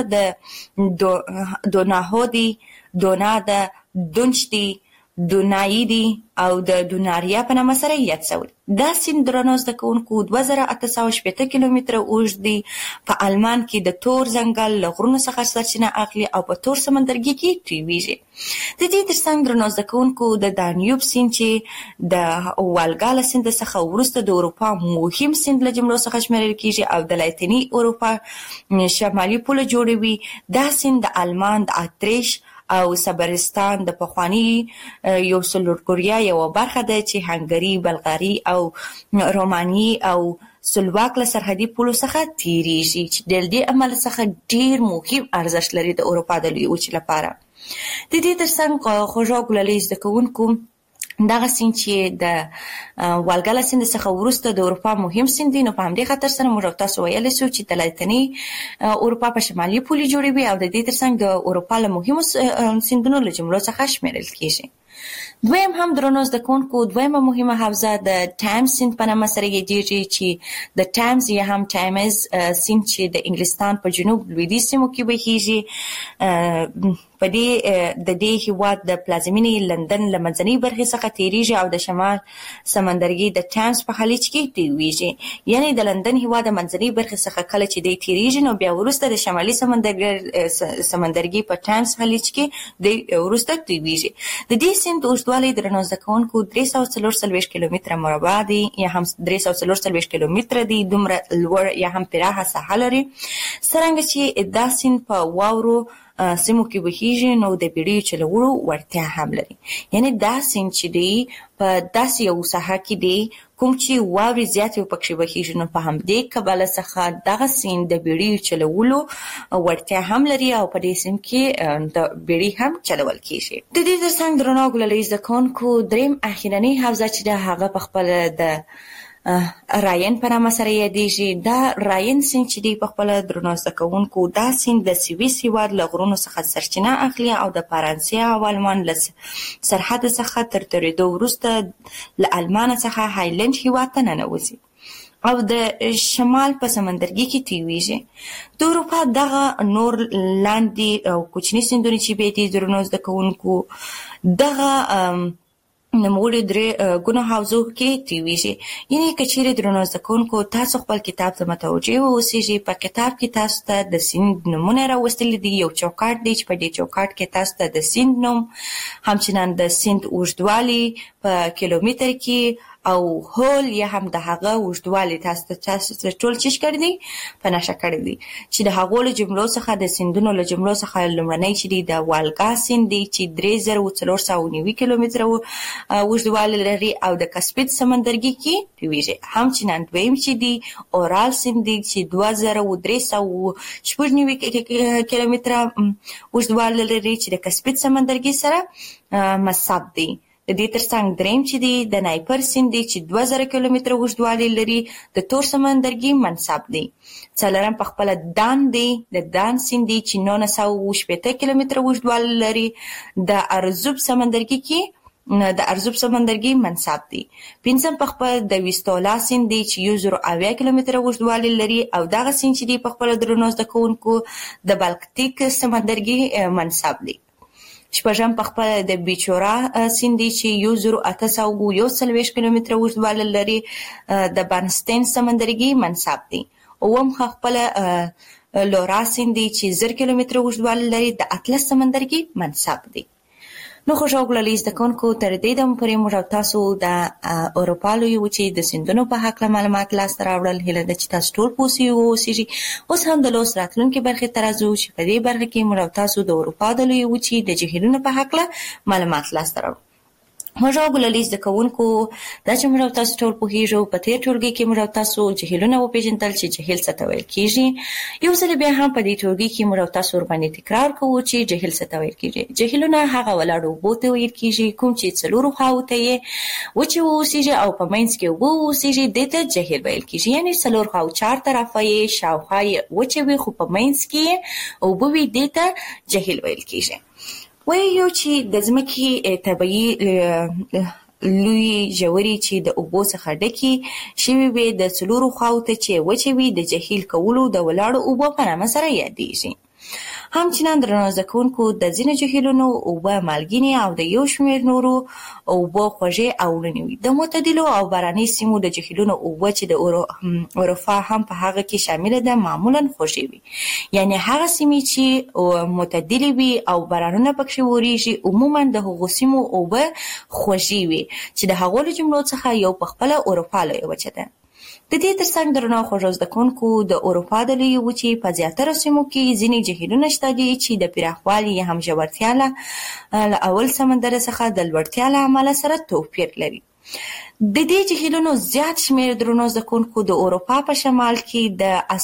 د دوناهو دی، دونا ده، دونچ دی، دونایی دی او د دوناریا په نامه سره یاد شوی. دا سیند درنو زده کوونکو دوه زره اته سوه شپېته کیلومتره اوږد دی. په آلمان کې د تور ځنګل له غرونو څخه سرچینه اخلي او په تور سمندرګي کې تویږي. د دې ترڅنګ درنو زده کوونکو د دانیوب سیند چې د والګا له سیند څخه وروسته د اروپا مهم سیند له جملو څخه شمېرل کېږي او د لاتیني اروپا شمالي پوله جوړوي. دا سیند د آلمان د اتریش او صبرستان د پخوانی یو سلورګوریا یو برخه ده چې هنګري، بلغاري او روماني او سلواک له سرحدي پولو څخه تیریږي، چې د دې عمل څخه ډیر مهم ارزښت لري د اروپا د لویې وچې لپاره. د دې ترڅنګ خوږ او ګلالي زده کوونکو دغه سیند چې د والګا له سیند څخه وروسته د اروپا مهم سیند دی، نو په همدې خاطر سره موږ تاسو ویلی شو چې د لاتیني اروپا په شمالي پولې جوړوي او د دې ترڅنګ د اروپا له مهمو سیندونو له جملو څخه شمېرل کېږي. دویم هم درنو زده کوونکو دویمه مهمه حوزه د ټایمز سیند په نامه سره یادېږي، چې د ټایمز یا هم ټایمز سیند چې د انګلستان په جنوب لویدیځ سیمو کې بهیږي. په دې د دې هېواد د پلازمینې لندن له منځنۍ برخې څخه تېرېږي او د شمال سمندرګي د ټایمز په خلیج کې تویږي، یعنې د لندن هېواد د منځنۍ برخې څخه کله چې دی تېرېږي نو بیا وروسته د شمالي سمندرګي په ټایمز خلیج کې دی وروسته تویږي. د دې سیند اوږدوالی درنو زده کوونکو درې سوه څلور څلوېښت کیلومتره مربع دی یا هم درې سوه څلور څلوېښت کیلومتره دی. دومره لوړ یا هم پراخه ساحه لري، څرنګه چې دا سیند په واورو سیمو کې بهیږي نو د بیړیو چلولو وړتیا هم لري. یعنی دا سیند چې دی په داسې یو ساحه کې دی کوم چې واورې زیاتې پکې بهیږي، نو په همدې کبله څخه دغه سیند د بیړیو چلولو وړتیا هم لري او په دې سیند کې د بیړۍ هم چلول کیږي. د دې ترڅنګ درنو ګلالي زده کوونکو دریم اخیرنۍ حوزه چې د هغه په خپل د راین په نامه سره یادېږي. دا راین سیند چې دی په خپل درنو زده کوونکو دا سیند د سویس هېواد له غرونو څخه سرچینه اخلي او د فرانسې او آلمان له سرحد څخه تر تېرېدو وروسته له آلمان څخه هایلند هېواد ته ننوځي او د شمال په سمندرګي کې تیریږي. د اروپا دغه نور لاندې او کوچني سیندونه چې به دي درنو زده کوونکو دغه نوموړي درې ګونه حوزو کې تیریږي. یعنې که چیرې درنو زده کوونکو تاسو خپل کتاب ته متوجه واوسیږئ، په کتاب کې تاسو ته د سیند نومونه راوستلي دي، یو چوکاټ دی چې په دې چوکاټ کې تاسو ته د سیند نوم، همچنان د سیند اوږدوالی په کیلومتر کې او هول یا هم د هغه اوږدوالی تاسو ته تاسو ټول چیش کړی دی په نښه کړی دی چې د هغو له جملو څخه د سیندونو له جملو څخه لومړنی چې دی د والګا سیند دی چې درې زره څلور سوه نوي کیلومتره اوږدوالی لري او د کسپین سمندرګي کې تیریږي. همچنان دویم چې دی اورال سیند دی چې دوه زره درې سوه شپږ نوي کیلومتره اوږدوالی لري چې د کسپین سمندرګي سره مصب دی. د دې ترڅنګ دریم چې دی د نایپر سیند دی چې دوه زره کیلومتره اوږدوالی لري د تور سمندرګي منسب دی. څلورم په خپله دان دی د دان سیند دی چې نولس سوه شپېته کیلومتره اوږدوالی لري د ارزوب سمندرګي کې د ارزوب سمندرګي منسب دی. پنځم په خپل د ویستولا سیند دی چې یو زره اویا کیلومتره اوږدوالی لري او دغه سیند چې دی په خپله درنو زده کوونکو د بالکتیک سمندرګي منسب دی. شپږم په خپل د بیچورا سیند دی چې یو زره اته سوه یو څلوېښت کیلومتره اوږدوالی لري د بارنسټین سمندرګي منسب دی. اووم په خپل لورا سیند دی چې زر کیلومتره اوږدوالی لري د اطلس سمندرګي منسب دی. نو خوشحال ګلالي زده کوونکو تر دې دمه پورې موږ او تاسو د اروپا لویې وچې د سیندونو په هکله معلومات لاسته راوړل. هیله ده چې تاسو ټول پوه سوي واوسیږئ. اوس هم د لوست راتلونکې برخې ته راځو چې په دې برخه کې موږ او تاسو د اروپا د لویې وچې د جهیلونو په هکله معلومات لاسته راوړو. خوشحال ګلالي زده کوونکو دا چې موږ او تاسو ټول پوهېږو په تېر ټولګي کې موږ او تاسو جهیلونه وپېژندل چې جهیل څه ته ویل کېږي. یو ځل بیا هم په دې ټولګي کې موږ او تاسو ورباندې تکرار کوو چې جهیل څه ته ویل کېږي. جهیلونه هغه ولاړو اوبو ته ویل کېږي کوم چې څلورو خواوو ته یې وچې واوسېږي او په منځ کې اوبه واوسېږي، دې ته جهیل ویل کېږي. یعنې څلور خواو چار طرفه یې شاوخوا یې وچې وي خو په منځ کې اوبه وي، دې ته جهیل ویل کېږي. وایو چې د ځمکې طبیعي لوی ژورې چې د اوبو څخه ډکې شوي وي د څلورو خواو ته چې وچې وي د جهیل کولو د ولاړو اوبو په نامه سره یادېږي. همچنان درنو زده کوونکو د ځینو جهیلونو اوبه مالګینې او د یو شمېر نورو اوبه خوږې او وړینې وي. د معتدلو او باراني سیمو د جهیلونو اوبه چې د اروپا هم په هغه کې شامله ده معمولا خوږې وي. یعنې هغه سیمې چې معتدلې وي او بارانونه پکښې وریږي عموما د هغو سیمو اوبه خوږې وي چې د هغو له جملو څخه یو په خپله اروپا لویه وچه ده. د دې ترڅنګ درنو خوږو زده کوونکو د اروپا د لویې وچې په زیاتره سیمو کې ځینې جهیلونه شته دي چې د پراخوالي یا هم ژورتیا له اول سمندر څخه د لوړتیا له امله سره توپیر لري. د دې جهیلونو زیات شمېر درنو زده کوونکو د اروپا په شمال کې د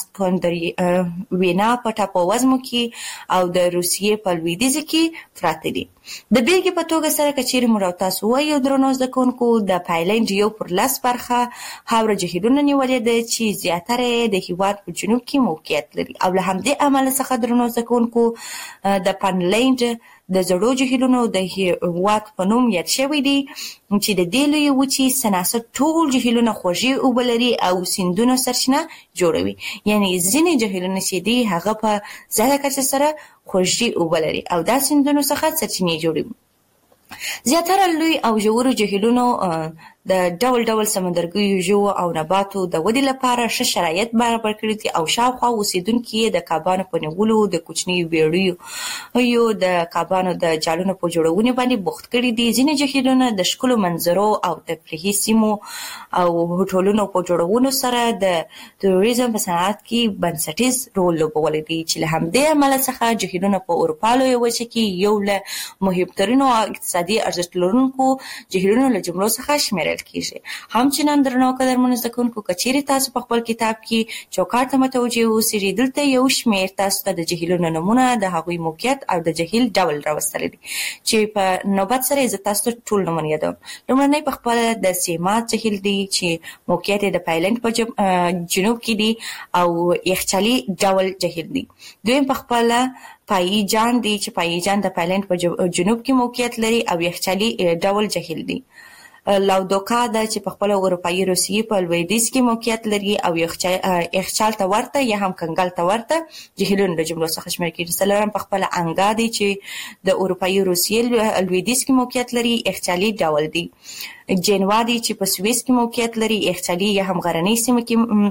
اسکندرینا په ټاپووزمو کې او د روسیې په لویدیځ کې پراته دي. د بیلګې په توګه سره که چیرې موږ او تاسو وایو درنو زده کوونکو د پایلنډ یو پر لس برخه هاوره جهیلونه نیولې ده چې زیاتره یې د هېواد په جنوب کې موقعیت لري او له همدې امله څخه درنو زده کوونکو د فنلنډ د زړو جهیلونو د هېواد په نوم یاد شوی دی چې د دې لویې وچې سناسه ټول جهیلونه خوږې اوبه لري او سیندونو سرچینه جوړوي. یعنې ځینې جهیلونه چې دي هغه په زیاته کچه سره خوږې اوبه لري او دا سیندونو څخه سرچینې جوړوي. زیاتره لوی او ژورو جهیلونو د ډول ډول سمندرګیو ژوو او نباتو د ودې لپاره ښه شرایط برابر کړي دي او شاوخوا اوسیدونکي د کبانو په نیولو، د کوچنیو بیړیو یو د کبانو د جالونو په جوړونې باندې بوخت کړي دي. ځینې جهیلونه د ښکلو منظرو او تفریحي سیمو او هوټلونو په جوړولو سره د توریزم په صنعت کې بنسټیز رول لوبولی دی چې له همدې امله څخه جهیلونه په اروپا لویه وچه کې یو له مهمترینو اقتصادي ارزښت لرونکو جهیلونو له جملو څخه شمیرل کیږي. همچنان درنو قدرمنو زده کوونکو، که چیرې تاسو په خپل کتاب کې چوکاټ ته متوجه اوسئ، دلته یو شمیر تاسو ته د جهیلونو نمونه، د هغوی موقعیت او د جهیل ډول راوستلی دی چې په نوبت سره زه تاسو ته ټول نومونه یادوم. لومړنی په خپله د سیمات جهیل دی چې موقعیت یې د پایلند په جنوب کې دی او یخچالي ډول جهیل دی. دویم په خپله پایی جان دی چې پایی جان د پایلند په جنوب کې موقعیت لري او یخچالي ډول جهیل دی. لاودوکا ده چې په خپل اروپایي روسیې په لویدیځ کې موقعیت لري او یخچال ته ورته یا هم کنګل ته ورته جهیلونو له جملو څخه شمیرل کیږي. څلورم په خپل انګا دی چې د اروپایي روسیې لویدیځ کې موقعیت لري، یخچالي ډول دی. جنوا دی چې په سویس کې موقعیت لري، یخچالي یا هم غرنۍ سیمه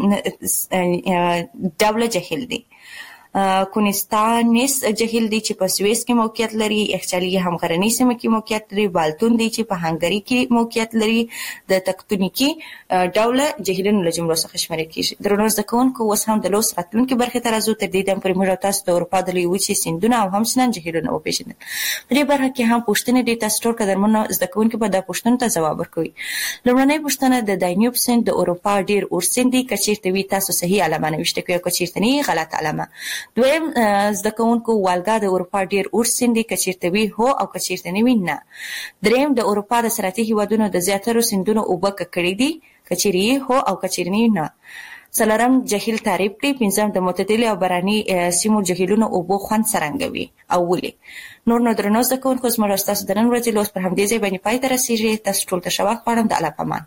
کې ډول جهیل دی. کونستانس جهیل دی چې په سویس کې موقعیت لري، یخچالي هم غرنۍ سیمه کې موقعیت لري. بالتون دی چې په هنګري کې موقعیت لري، د تکتونیکي ډوله جهیلونو له جملو څخه شمیرل کیږي. درنو زده کوونکو، اوس هم د لوست راتلونکي برخې ته راځو. تر دې دمه پورې موږ تاسو د اروپا د لویې وچې سیندونه او همچنان جهیلونه وپېژندل. په دې برخه کې هم پوښتنې دي، تاسو ټول قدرمنو زده کوونکي به دا پوښتنو ته ځواب ورکوي. لومړنۍ پوښتنه د دانیوب سیند د اروپا ډیر اوږد سیند دی. که چیرته وي تاسو صحیح علامه نوشته کوئ، که چیرته نه غلط علامه. دویم زده کوونکو، والګا د اروپا ډیر اوږد سیند دی. که چیرته وي هو او که چیرته نه وي نه. دریم د اروپا د صنعتي هیوادونو د زیاترو سیندونو اوبه ککړې دي. که چیرې هو او که چیرې نه نه. څلورم جهیل تعریف کړئ. پنځم د معتدلې او باراني سیمو جهیلونو اوبو خوند څرنګه وي او ولې. نور نو درنو زده کوونکو، زموږ ستاسو د نن ورځې لوست پر همدې ځای باندې پای ته رسیږي. تاسو ټول ته ښه وخت غواړم. د الله په امان.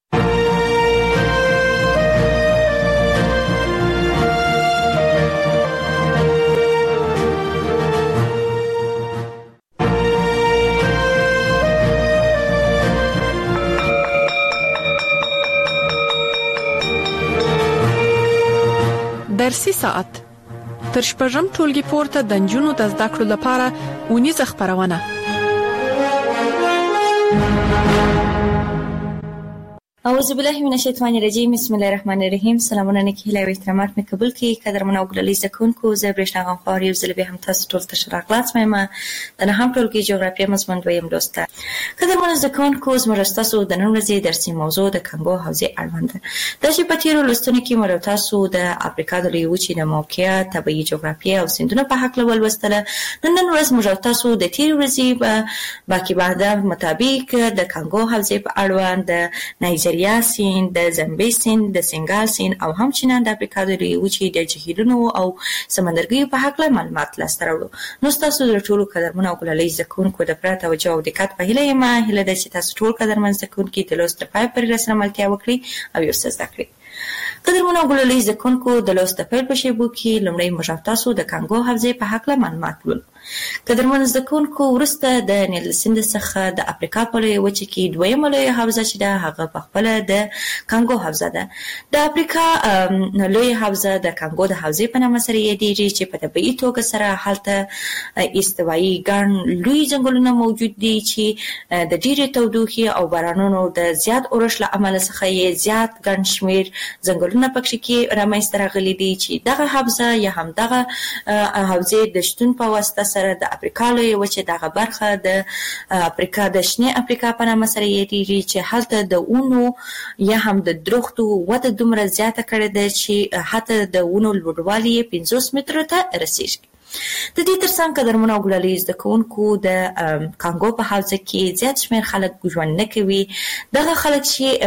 درسي ساعت تر شپږم ټولګي پورته د نجونو د زده کړو لپاره اونیزه خبرونه. اعوذ بالله من الشیطان الرجیم. بسم الله الرحمن الرحیم. سلامونه نیکی هیله او احترامات مې قبول کړئ. قدرمن او ګلالي زده کوونکو، زه برېښنا غنخوار یو ځل بیا هم تاسو ټول ته ښه راغلاست وایم. د نهم ټولګي جغرافیه مضمون دویم لوست ته. قدرمن زده کوونکو، زموږ ستاسو د نن ورځې درسي موضوع د کانګو حوزې اړوند ده. دا چې په تېرو لوستونو کې موږ تاسو د افریقا د لویې وچې د موقعیت، طبیعي جغرافیه او سیندونو په هکله ولوستله. نن نن ورځ موږ تاسو د تېرې ورځې باقي بعد مطابق د کانګو حوزې په اړوند د نایجیریا سیند، د زمبي سیند، د سنگال سیند او همچنان د افریقا د لویې وچې د جهیلونو او سمندرګیو په هکله معلومات لاسته راوړو. نو ستاسو د ټولو قدرمنو او ګلالي زده کوونکو د پوره توجه او دقت په هیله یم. هیله ده چې تاسو ټول قدرمن زده کوونکي د لوست تر پایه پورې راسره ملتیا وکړئ او یو څه زده کړئ. قدرمنو او ګلالي زده کوونکو، د لوست د پیل په شیبو کې لومړی موږ تاسو د کانګو حوزې په هکله معلومات ولولو. قدرمن زده کوونکو، وروسته د نیل سیند څخه د افریقا په لویه وچه کې دویمه لویه حوزه چې ده هغه په خپله د کانګو حوزه ده. د افریقا لویه حوزه د کانګو د حوزې په نامه سره یادېږي چې په طبیعي توګه سره هلته استوایي ګڼ لوی ځنګلونه موجود دي چې د ډېرې تودوخې او بارانونو د زیات اورښت له امله څخه یې زیات ګڼ شمېر ځنګلونه پکې کې رامنځته راغلي دي چې دغه حوزه یا هم دغه حوزې د شتون په واسطه سره د افریقا لویه وچه دغه برخه د افریقا د شنې افریقا په نامه سره یادېږي چې هلته د ونو یا هم د درختو وده دومره زیاته کړې ده چې حتی د ونو لوړوالی یې پنځوس مترو ته رسیږي. د دې ترڅنګ قدرمنو او ګلالي زده کوونکو، د کانګو په حوزه کې زیات شمېر خلک ژوند نه کوي. دغه خلک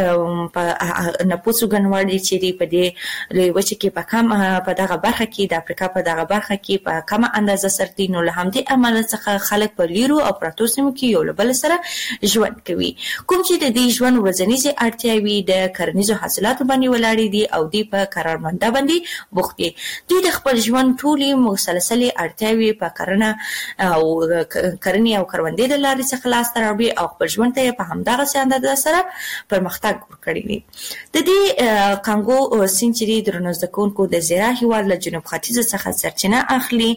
چې په نفوسو ګڼوړ دي چې دی په دې لویې وچې کې په کم په دغه برخه کې د افریقا په دغه برخه کې په کمه اندازه سره دي. نو له همدې امله څخه خلک په لیرو او پرتو سیمو کې یو له بل سره ژوند کوي، کوم چې د دې ژوند ورځنیزې اړتیاوې د کرنیزو حاصلاتو باندې ولاړې دي او دوی په کارمنده باندې بوخت دي. دوی د خپل ژوند ټولې مسلسلې اړتیاوي په کرنه او کرنې او کروندې د لارې څخه لاسته راوړي او خپل ژوند ته په همدغه اندازه سره پرمختګ وکړي دي. د دې کانګو سیند چې د رنوزدکونکو د زیرا هیواد له جنوب ختیځ څخه سرچینه اخلي،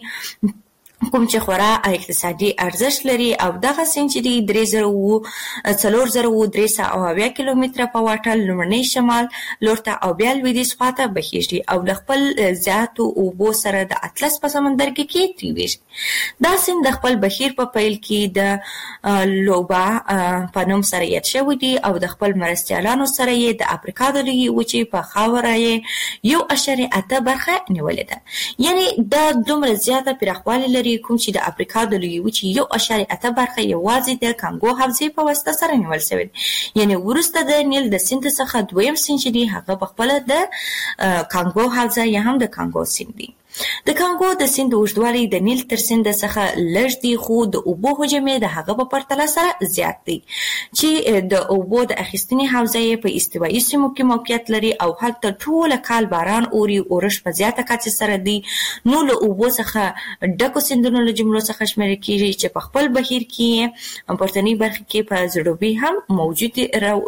کوم چې خورا اقتصادي ارزښت لري او دغه سیند چې د درې زره او څلور زره او درې سوه اویا کیلومتره په واټن لومړنی شمال لور ته او بیا لویدیځ خواته بهیږي او د خپل زیاتو اوبو سره د اطلس په سمندرګي کې تیریږي. دا سیند د خپل بهیر په پیل کې د لوبا په نوم سره یاد شوی دی او د خپل مرستیالانو سره یې د افریقا د لویې وچې په خاوره یې یو اشاریه اته برخه نیولې ده. یعنی دا دومره زیاته پراخوالی لري کوم چې د افریقا د لویې وچې یو اشاریه اته برخه یوازې د کانګو حوزې په واسطه سره نیول شوې ده. یعنی وروسته د نیل د سیند څخه دویم سیند چې دی هغه په خپله د کانګو حوزه یا هم د کانګو سیند دی. د کانګو د سیند اوږدوالی د نیل تر سیند څخه لږ دی خو د اوبو حجم یې د هغه په پرتله سره زیات دی چې د اوبو د اخیستنې حوزه یې په استوایي سیمو کې موقعیت لري او هلته ټوله کال باران اوري، اورښت په زیاته کچه سره دی. نو له اوبو څخه ډکو سیندونو له جملو څخه شمیرل کیږي چې په خپل بهیر کې پورتنۍ برخه کې په زړوبي هم موجود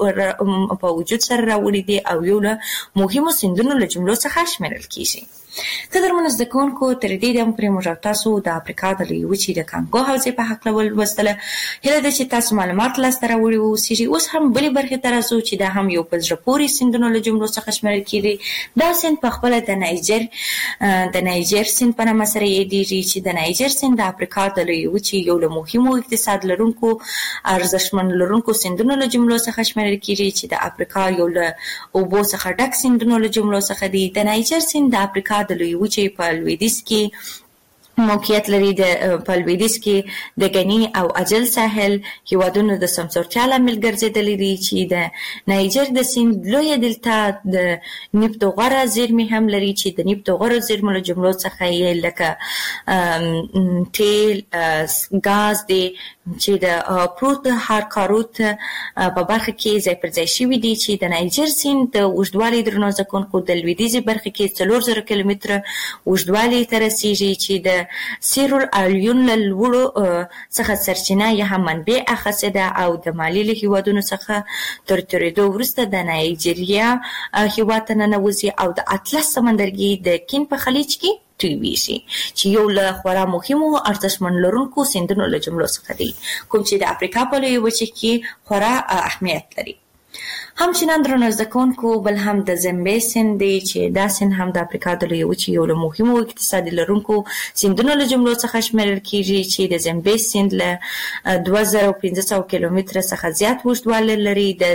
په وجود سره راوړي دي او یو له مهمو سیندونو له جملو څخه شمیرل کیږي. قدرمنو زده کوونکو تر دې دمه پورې موږ تاسو د افریقا د لویې وچې د کانګو حوزې په هکله ولوستله. هیله ده چې تاسو معلومات لاسته راوړي واوسئ. اوس هم بلې برخې ته راځو چې دا هم یو په زړه پورې سیندونو له جملو څخه شمیرل کیږي. دا سیند په خپله د نایجر د نایجر سیند په نامه سره یادیږي چې د نایجر سیند د افریقا د لویې وچې یو له مهمو اقتصاد لرونکو ارزښتمن لرونکو سیندونو له جملو څخه شمیرل کیږي چې د افریقا یو له اوبو څخه ډک سیندونو له جملو څخه دی. د نایجر سیند د افریقا د لویې وچې په لویدیځ کې موقعیت لري. د په لویدیځ کې د غني او اجل ساحل هیوادونو د سمسورتیا لامل ګرځېدلی دي چې د نایجر د سیند لویه دلتا د نفت او غوره زیرمې هم لري چې د نفت او غوره زیرمو له جملو څخه یې لکه تیل، ګاز دی چې د پروت هارکاروت په برخه کې ځای پر ځای شوي دي چې د نایجر سیند د اوږدوالي درنو زکونکو د لویدیځې برخه کې څلور زره کیلومتره اوږدوالي ته رسیږي چې د سیرول الیون له لوړو څخه سرچینه یا هم منبع اخیستې ده او د مالي له هیوادونو څخه تر تېرېدو وروسته د نایجیریا هیواد ته ننوځي او د اطلس سمندرګي د کین په خلیج کې تویږي چې یو له خورا مهمو ارزښتمن لرونکو سیندونو له جملو څخه دی کوم چې د افریقا په لویې وچې کې خورا اهمیت لري. همچنان درنو زده کوونکو بل هم د زمبې سیند دی چې دا سیند هم د افریقا د لویې وچې یو له مهمو اقتصادي لرونکو سیندونو له جملو څخه شمیرل کیږي چې د زمبې سیند له دوه زره او پنځه سوه کیلومتره څخه زیات اوږدوالی لري. د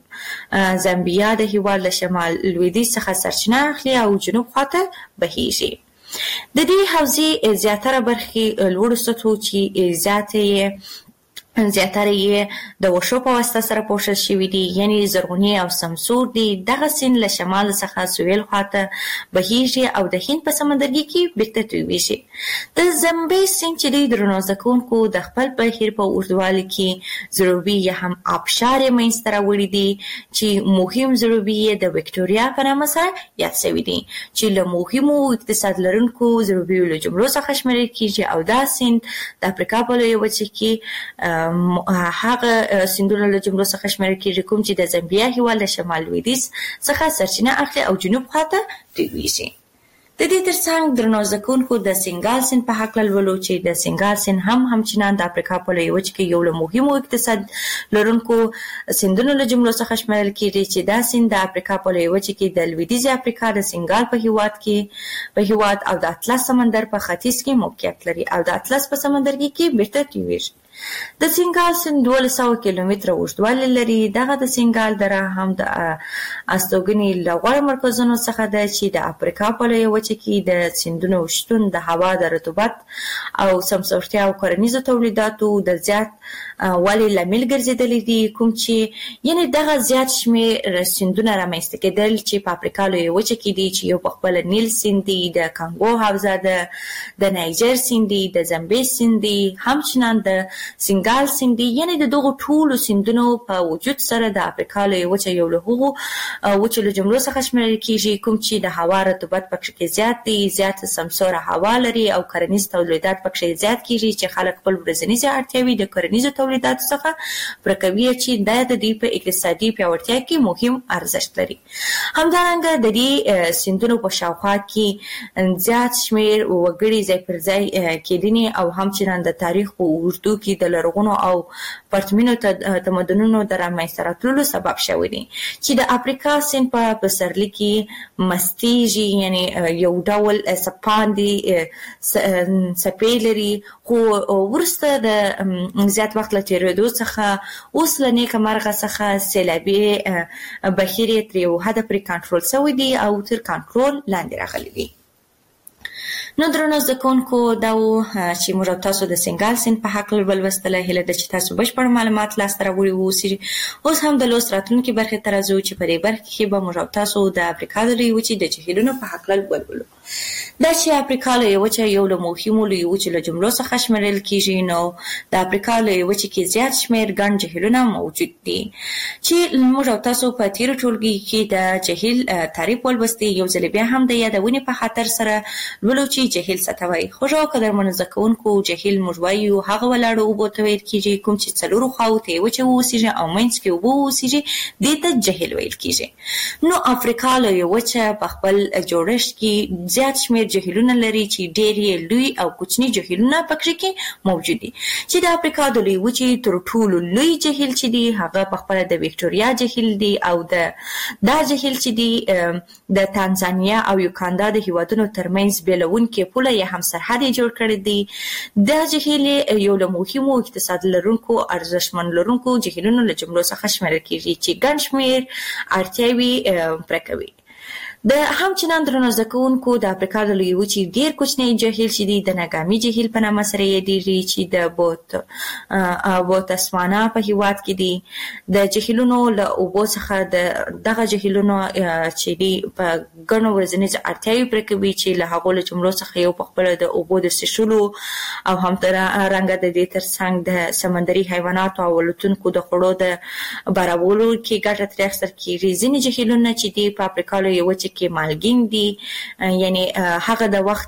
زامبیا د هیواد له شمال لویدیځ څخه سرچینه اخلي او جنوب خواته بهیږي. د دې حوزې زیاتره برخې لوړو سطحو چې زیاتې زیاتره یې د وښو په واسطه سره پوښل شوي دي یعنی زرغونې او سمسور دي. دغه سیند له شمال څخه سویل خواته بهیږي او د هند په سمندرګي کې بیرته تویږي. د زمبې سیند چې دی درنو زده کوونکو د خپل بهیر په اوږدوالي کې ځړوبي یا هم آبشار یې منځته راوړي دي چې مهم ځړوبي یې د وکټوریا په نامه سره یاد شوي دي چې له مهمو اقتصاد لرونکو ځړوبیو له جملو څخه شمیرل کیږي او دا سیند د افریقا په لویې وچې کې هغه سیندونو له جملو څخه شمیرل کیږي کوم چې د زامبیا هیواد له شمال لویدیځ څخه سرچینه اخلي او جنوب خواته تویږي. د دې ترڅنګ درنو زده کوونکو د سینګال سیند په هکله لولو چې د سینګال سیند هم همچنان د افریقا په لویې وچې کې یو له مهمو اقتصاد لرونکو سیندونو له جملو څخه شمیرل کیږي چې دا سیند د افریقا په لویې وچې کې د لویدیځې افریقا د سینګال په هیواد کې په هیواد او د اطلس سمندر په ختیځ کې موقعیت لري او د اطلس په سمندرګي کې بیرته تویږي. د سینګال سیند دولس سوه کیلومتره اوږدوالی لري. دغه د سینګال دره هم د استوګنې له غوره مرکزونو څخه ده چې د افریقا په لویې وچې کې د سیندونو شتون د هوا د رطوبت او سمسورتیا او کرنیزو تولیداتو د زیات والي لامل ګرځېدلی دي کوم چې یعنې دغه زیات شمېر سیندونه رامنځته کېدل چې په افریقا لویې وچې کې دي چې یو په خپله نیل سیند دی، د کانګو حوزه ده، د نایجر سیند دی، د زمبې سیند دی، همچنان د سینګال سیند دی. یعنې د دغو ټولو سیندونو په وجود سره د افریقا لویې وچه یو له هغو وچو له جملو څخه شمیرل کیږي کوم چې د هوا رطوبت پکې زیات دي، زیات سمسوره هوا لري او کرنیز تولیدات پکې زیات کیږي چې خلک خپل ورځنی اړتیاوې د کرنیزو تولیداتو څخه پوره کوي چې دا د دې په اقتصادي پیاوړتیا کې مهم ارزښت لري. همدارنګه د دې سیندونو په شاوخوا کې زیات شمیر وګړي ځای پر ځای کېدنې او همچنان د تاریخ په اوږدو کې د لرغونو او پرتمینو تمدنونو د رامنځته راتلو سبب شوی دی چې د افریقا سیند په پسرلي کې مستیږي، یعنی یو ډول سپان دي سپې لري، خو وروسته د زیات وخت له تېرېدو څخه اوس له نیکمرغه څخه سیلابي بهیر تر یو حده پورې کنټرول شوی دی او تر کنټرول لاندې راغلی دی. نو درنو زده کوونکو دا و چې موږ تاسو د سنگال سیند په حق ولوستله. هیله ده چې تاسو بشپړ معلومات لاسته راوړي ووسئ. اوس هم د لوست راتلونکي برخې ته راځو چې په دې برخه کې به موږ تاسو د افریقا د لویې وچې د جهیلونو په حق ولولو. دا چې افریقا لویه وچه یو له مهمو لویو وچو له جملو څخه شمیرل کیږي، نو د افریقا لویه وچې کې زیات شمیر ګڼ جهیلونه موجود دي چې موږ تاسو په تیرو ټولګي کې د جهیل تعریف ولوستي. یو ځل بیا هم د یادونې په خاطر سره لولو چې جهیل څه ته وایي. خو قدرمنو زده کوونکو، جهیل موږ وایو هغه ولاړو اوبو ته ویل کیږي کوم چې څلورو خواو ته یې وچه واوسیږي او منځ کې اوبه واوسیږي، دې ته جهیل ویل کیږي. نو افریقا لویه وچه په خپل جوړښت کې زیات شمیر جهیلونه لري چې ډېر یې لوی او کوچني جهیلونه پکې کې موجود دي. چې د افریقا د لویې وچې تر ټولو لوی جهیل چې دی هغه په خپله د ویکټوریا جهیل دی او د دا جهیل چې دی د تانزانیا او یوکاندا د هیوادونو ترمنځ بیلونکې پوله یې هم سرحد یې جوړ کړی دی. دا جهیل یو له مهمو اقتصاد لرونکو ارزښتمن لرونکو جهیلونو له جملو څخه شمیرل کیږي چې ګڼ شمیر اړتیاوې پوره کوي. د همچنان درنو زده کوونکو، د افریقا د لویې وچې ډېر کوچنی جهیل چې دی د ناګامي جهیل په نامه سره یادېږي چې د بوت بوتسوانا په هیواد کې دی. د جهیلونو له اوبو څخه د دغه جهیلونو چې دی په ګڼو ورځنیزو اړتیاوې پوره کوي چې له هغو له جملو څخه یو په خپله د اوبو د څښلو او همدارنګه د دې ترڅنګ د سمندري حیواناتو او الوتونکو د خوړو د برابرولو کې ګټه ترې اخیستل کېږي. ځینې جهیلونه چې دی په افریقا لویې وچې کې مالګین دي، یعنی هغه د وخت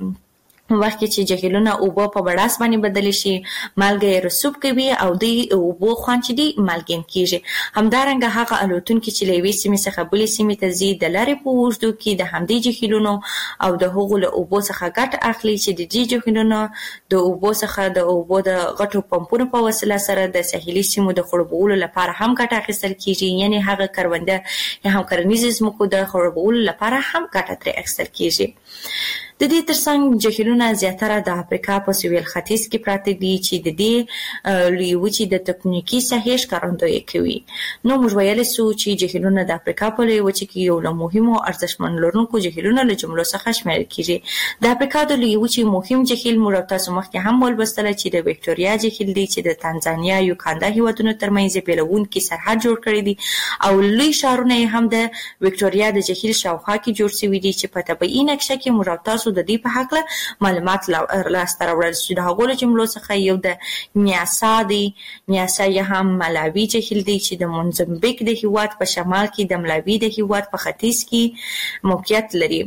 وخت کې چې جهیلونه اوبه په بړاس باندې بدلی شي مالګه یې رسوب کوي او د اوبو خوند چې دی مالګین کیږي. همدارنګه هغه الوتونکي چې له یوې سیمې څخه بلې سیمې ته ځي د لارې په اوږدو کې د همدې جهیلونو او د هغو له اوبو څخه ګټه اخلي چې د دې جهیلونو د اوبو څخه د اوبو د غټو پمپونو په وسیله سره د ساحلي سیمو د خړوبولو لپاره هم ګټه اخیستل کیږي، یعنی هغه کرونده یا هم کرنیزې ځمکو د خړوبولو لپاره هم ګټه ترې اخیستل کیږي. د دې ترڅنګ جهیلونه زیاتره د افریقا په سویل ختیځ کې پراته دي چې د دې لویې وچې د تکتونیکي ساحې ښکارندویي کوي. نو موږ ویلی سو چې جهیلونه د افریقا په لویې وچې کې یو له مهمو ارزښتمن لرونکو جهیلونو له جملو څخه شمیرل کیږي. د افریقا د لویې وچې مهم جهیل موږ تاسو مخکې هم ولوستله چې د ویکټوریا جهیل دی چې د تانزانیا یوکاندا هیوادونو ترمنځ یې بیلونکي سرحد جوړ کړی دی او لوی ښارونه یې هم د ویکټوریا د جهیل شاوخوا کې جوړ شوي دي چې په طبیعي نقشه کې موږ تاسو د دې په هکله معلومات لاسته راوړل شي. د هغو له جملو څخه یو د نیاسا دی. نیاسا یې هم ملاوي جهیل دی چې د موزمبیک د هیواد په شمال کې د ملاوي د هیواد په ختیځ کې موقعیت لري.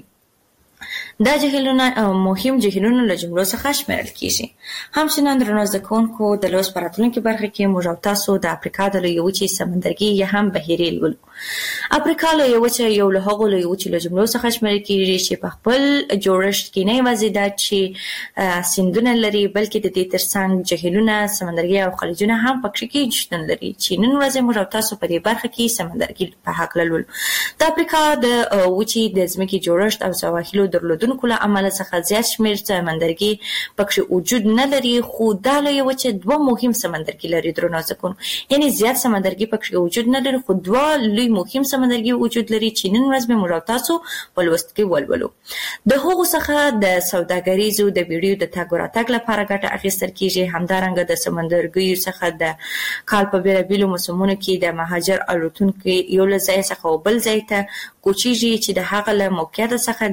دا جهیلونه مهم جهیلونو له جملو څخه شمیرل کیږي. همچنان درنو زده کوونکو، د لوست په راتلونکي برخه کې موږ تاسو د افریقا د لویې وچې سمندرګي یا هم بحیرې لولو. افریقا لویه وچه یو له هغو لویو وچو له جملو څخه شمیرل کیږي چې په خپل جوړښت کې نه یوازې دا چې سیندونه لري بلکې د دې ترڅنګ جهیلونه، سمندرګي او خلیجونه هم پکې کې شتون لري چې نن ورځ موږ تاسو په دې برخه کې سمندرګي په هکله لولو. د افریقا د وچې د ځمکې جوړښت او سواحلو درلودونکو له امله څخه زیات شمیر سمندرګي پکې وجود نه لري، خو دا لویه وچه دوه مهم سمندرګي لري درنو زده کوونکو، یعنی زیات سمندرګي پکې وجود نه لري خو دوه لوی مهم سمندرګي وجود لري چې نن ورځ به موږ تاسو په لوست کې ولولو. د هغو څخه د سوداګریزو د ویډیو د تګ راتګ لپاره ګټه اخیستل کیږي. همدارنګه د سمندرګیو څخه د کال په بیلابیلو موسمونو کې د مهاجر الوتونکي یو له ځای څخه بل ځای ته کوچیږي چې د هغه له موقعیت څخه د یو پیژندل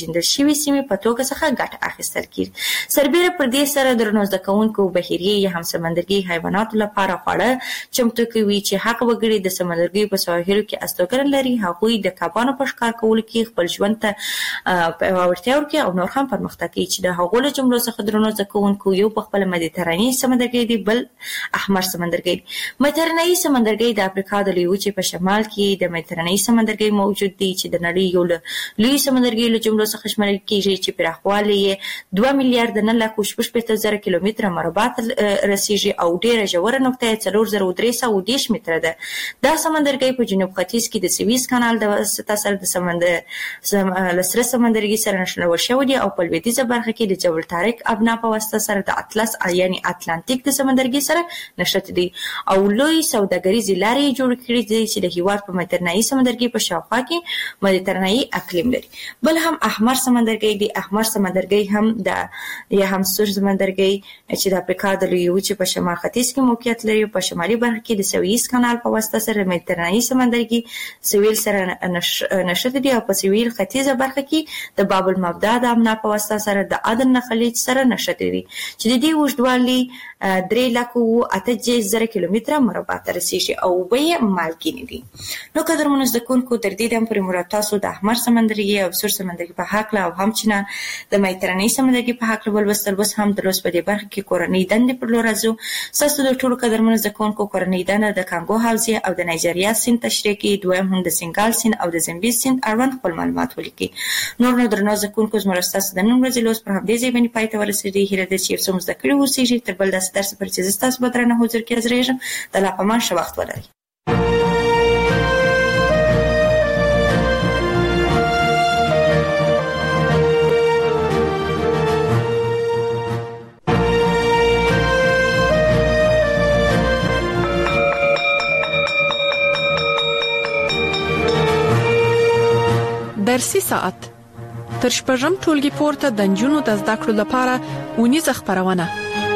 پیژندل شوی سیمې په توګه څخه ګټه اخیستل کیږي. سربېره پر دې سره درنو زده کوونکو بحیري یا هم سمندرګي حیواناتو لپاره خواړه چمتو کوي چې حق وګړي د سمندرګي په سواحلو کې استوګنه لري هغوی د کبانو په ښکار کولو کې خپل ژوند ته پیاوړتیا ورکوي او نور هم پرمختګ کوي چې د هغو له جملو څخه درنو زده کوونکو یو په خپل مدیترانې سمندرګي دی، بل احمر سمندرګي. مدیترانې سمندرګي د افریقا د لوی وچې په شمال کې د مدیترانې سمندرګي موجود دی چې د نړۍ یو له لوی سمندرګي له جملو څخه شمېرل کیږي چې پراخوالی یې دوه میلیارډ نه لک شپږ شپېته زره کیلومتره مربع رسیږي او ډیره ژوره نقطه یې څلور زره درې سوه دېرش متره ده. دا سمندرګي په جنوب ختیځ کې د سویس کانال د واسطه سره د سمندر له سره سمندرګي سره نښلول شوی دی او په لویدیځه برخه کې د جبل طارق ابنا په واسطه سره د اطلس یعنی اتلانتیک د سمندرګي سره نښلي دي او لوی سوداګریزې لارې جوړ کړي دي چې د هیواد په مدیترانې سمندرګي په شاوخوا کې مدیترانې اقلیم لري. بل هم احمر سمندرګي دی. احمر سمندرګي هم د یا هم سور سمندرګي چې د افریقا د لوی وچې په شمال ختیځ کې موقعیت لري په شمالي برخه کې د سویس کانال په واسطه سره مدیترانې سمندرګي سویل سره نښلي دي او په سویل ختیځه برخه کې د باب المبدا د امنا په واسطه سره د عدن خلیج سره نښلي دي چې د دې اوږدوالی درې لک اووه اته زره کیلومتره مربع ته رسیږي او اوبه یې مالګینې دي. نو قدرمنو زده کوونکو تر دې دمه پورې مو تاسو د احمر سمندرګي او سور سمندرګي په هکله او همچنان د مدیترانې سمندرګي په هکله ولوستل. اوس هم د لوست په دې برخه کې کورنۍ دندې پر لور راځو. ستاسو د ټولو قدرمنو زده کوونکو کورنۍ دنده د کانګو حوزې او د نایجیریا سیند تشریح کوي، دویم هم د سنګال سیند او د زمبیز سیند اړوند خپل معلومات ولیکي. نور نو درنو زده کوونکو زموږ ستاسو د نن ورځې لوست پر همدې ځای باندې پای ته ورسېدی. هیله ده چې یو څه مو زده کړي اوسیږي. تر بل داسې درس پورې چې زه ستاسو په درنه حضور کې حاضرېږم. د الله په امان ښه وخت ولرئ. درسي ساعت تر شپږم ټولګي پورته د نجونو د زده کړو لپاره اونیزه خپرونه.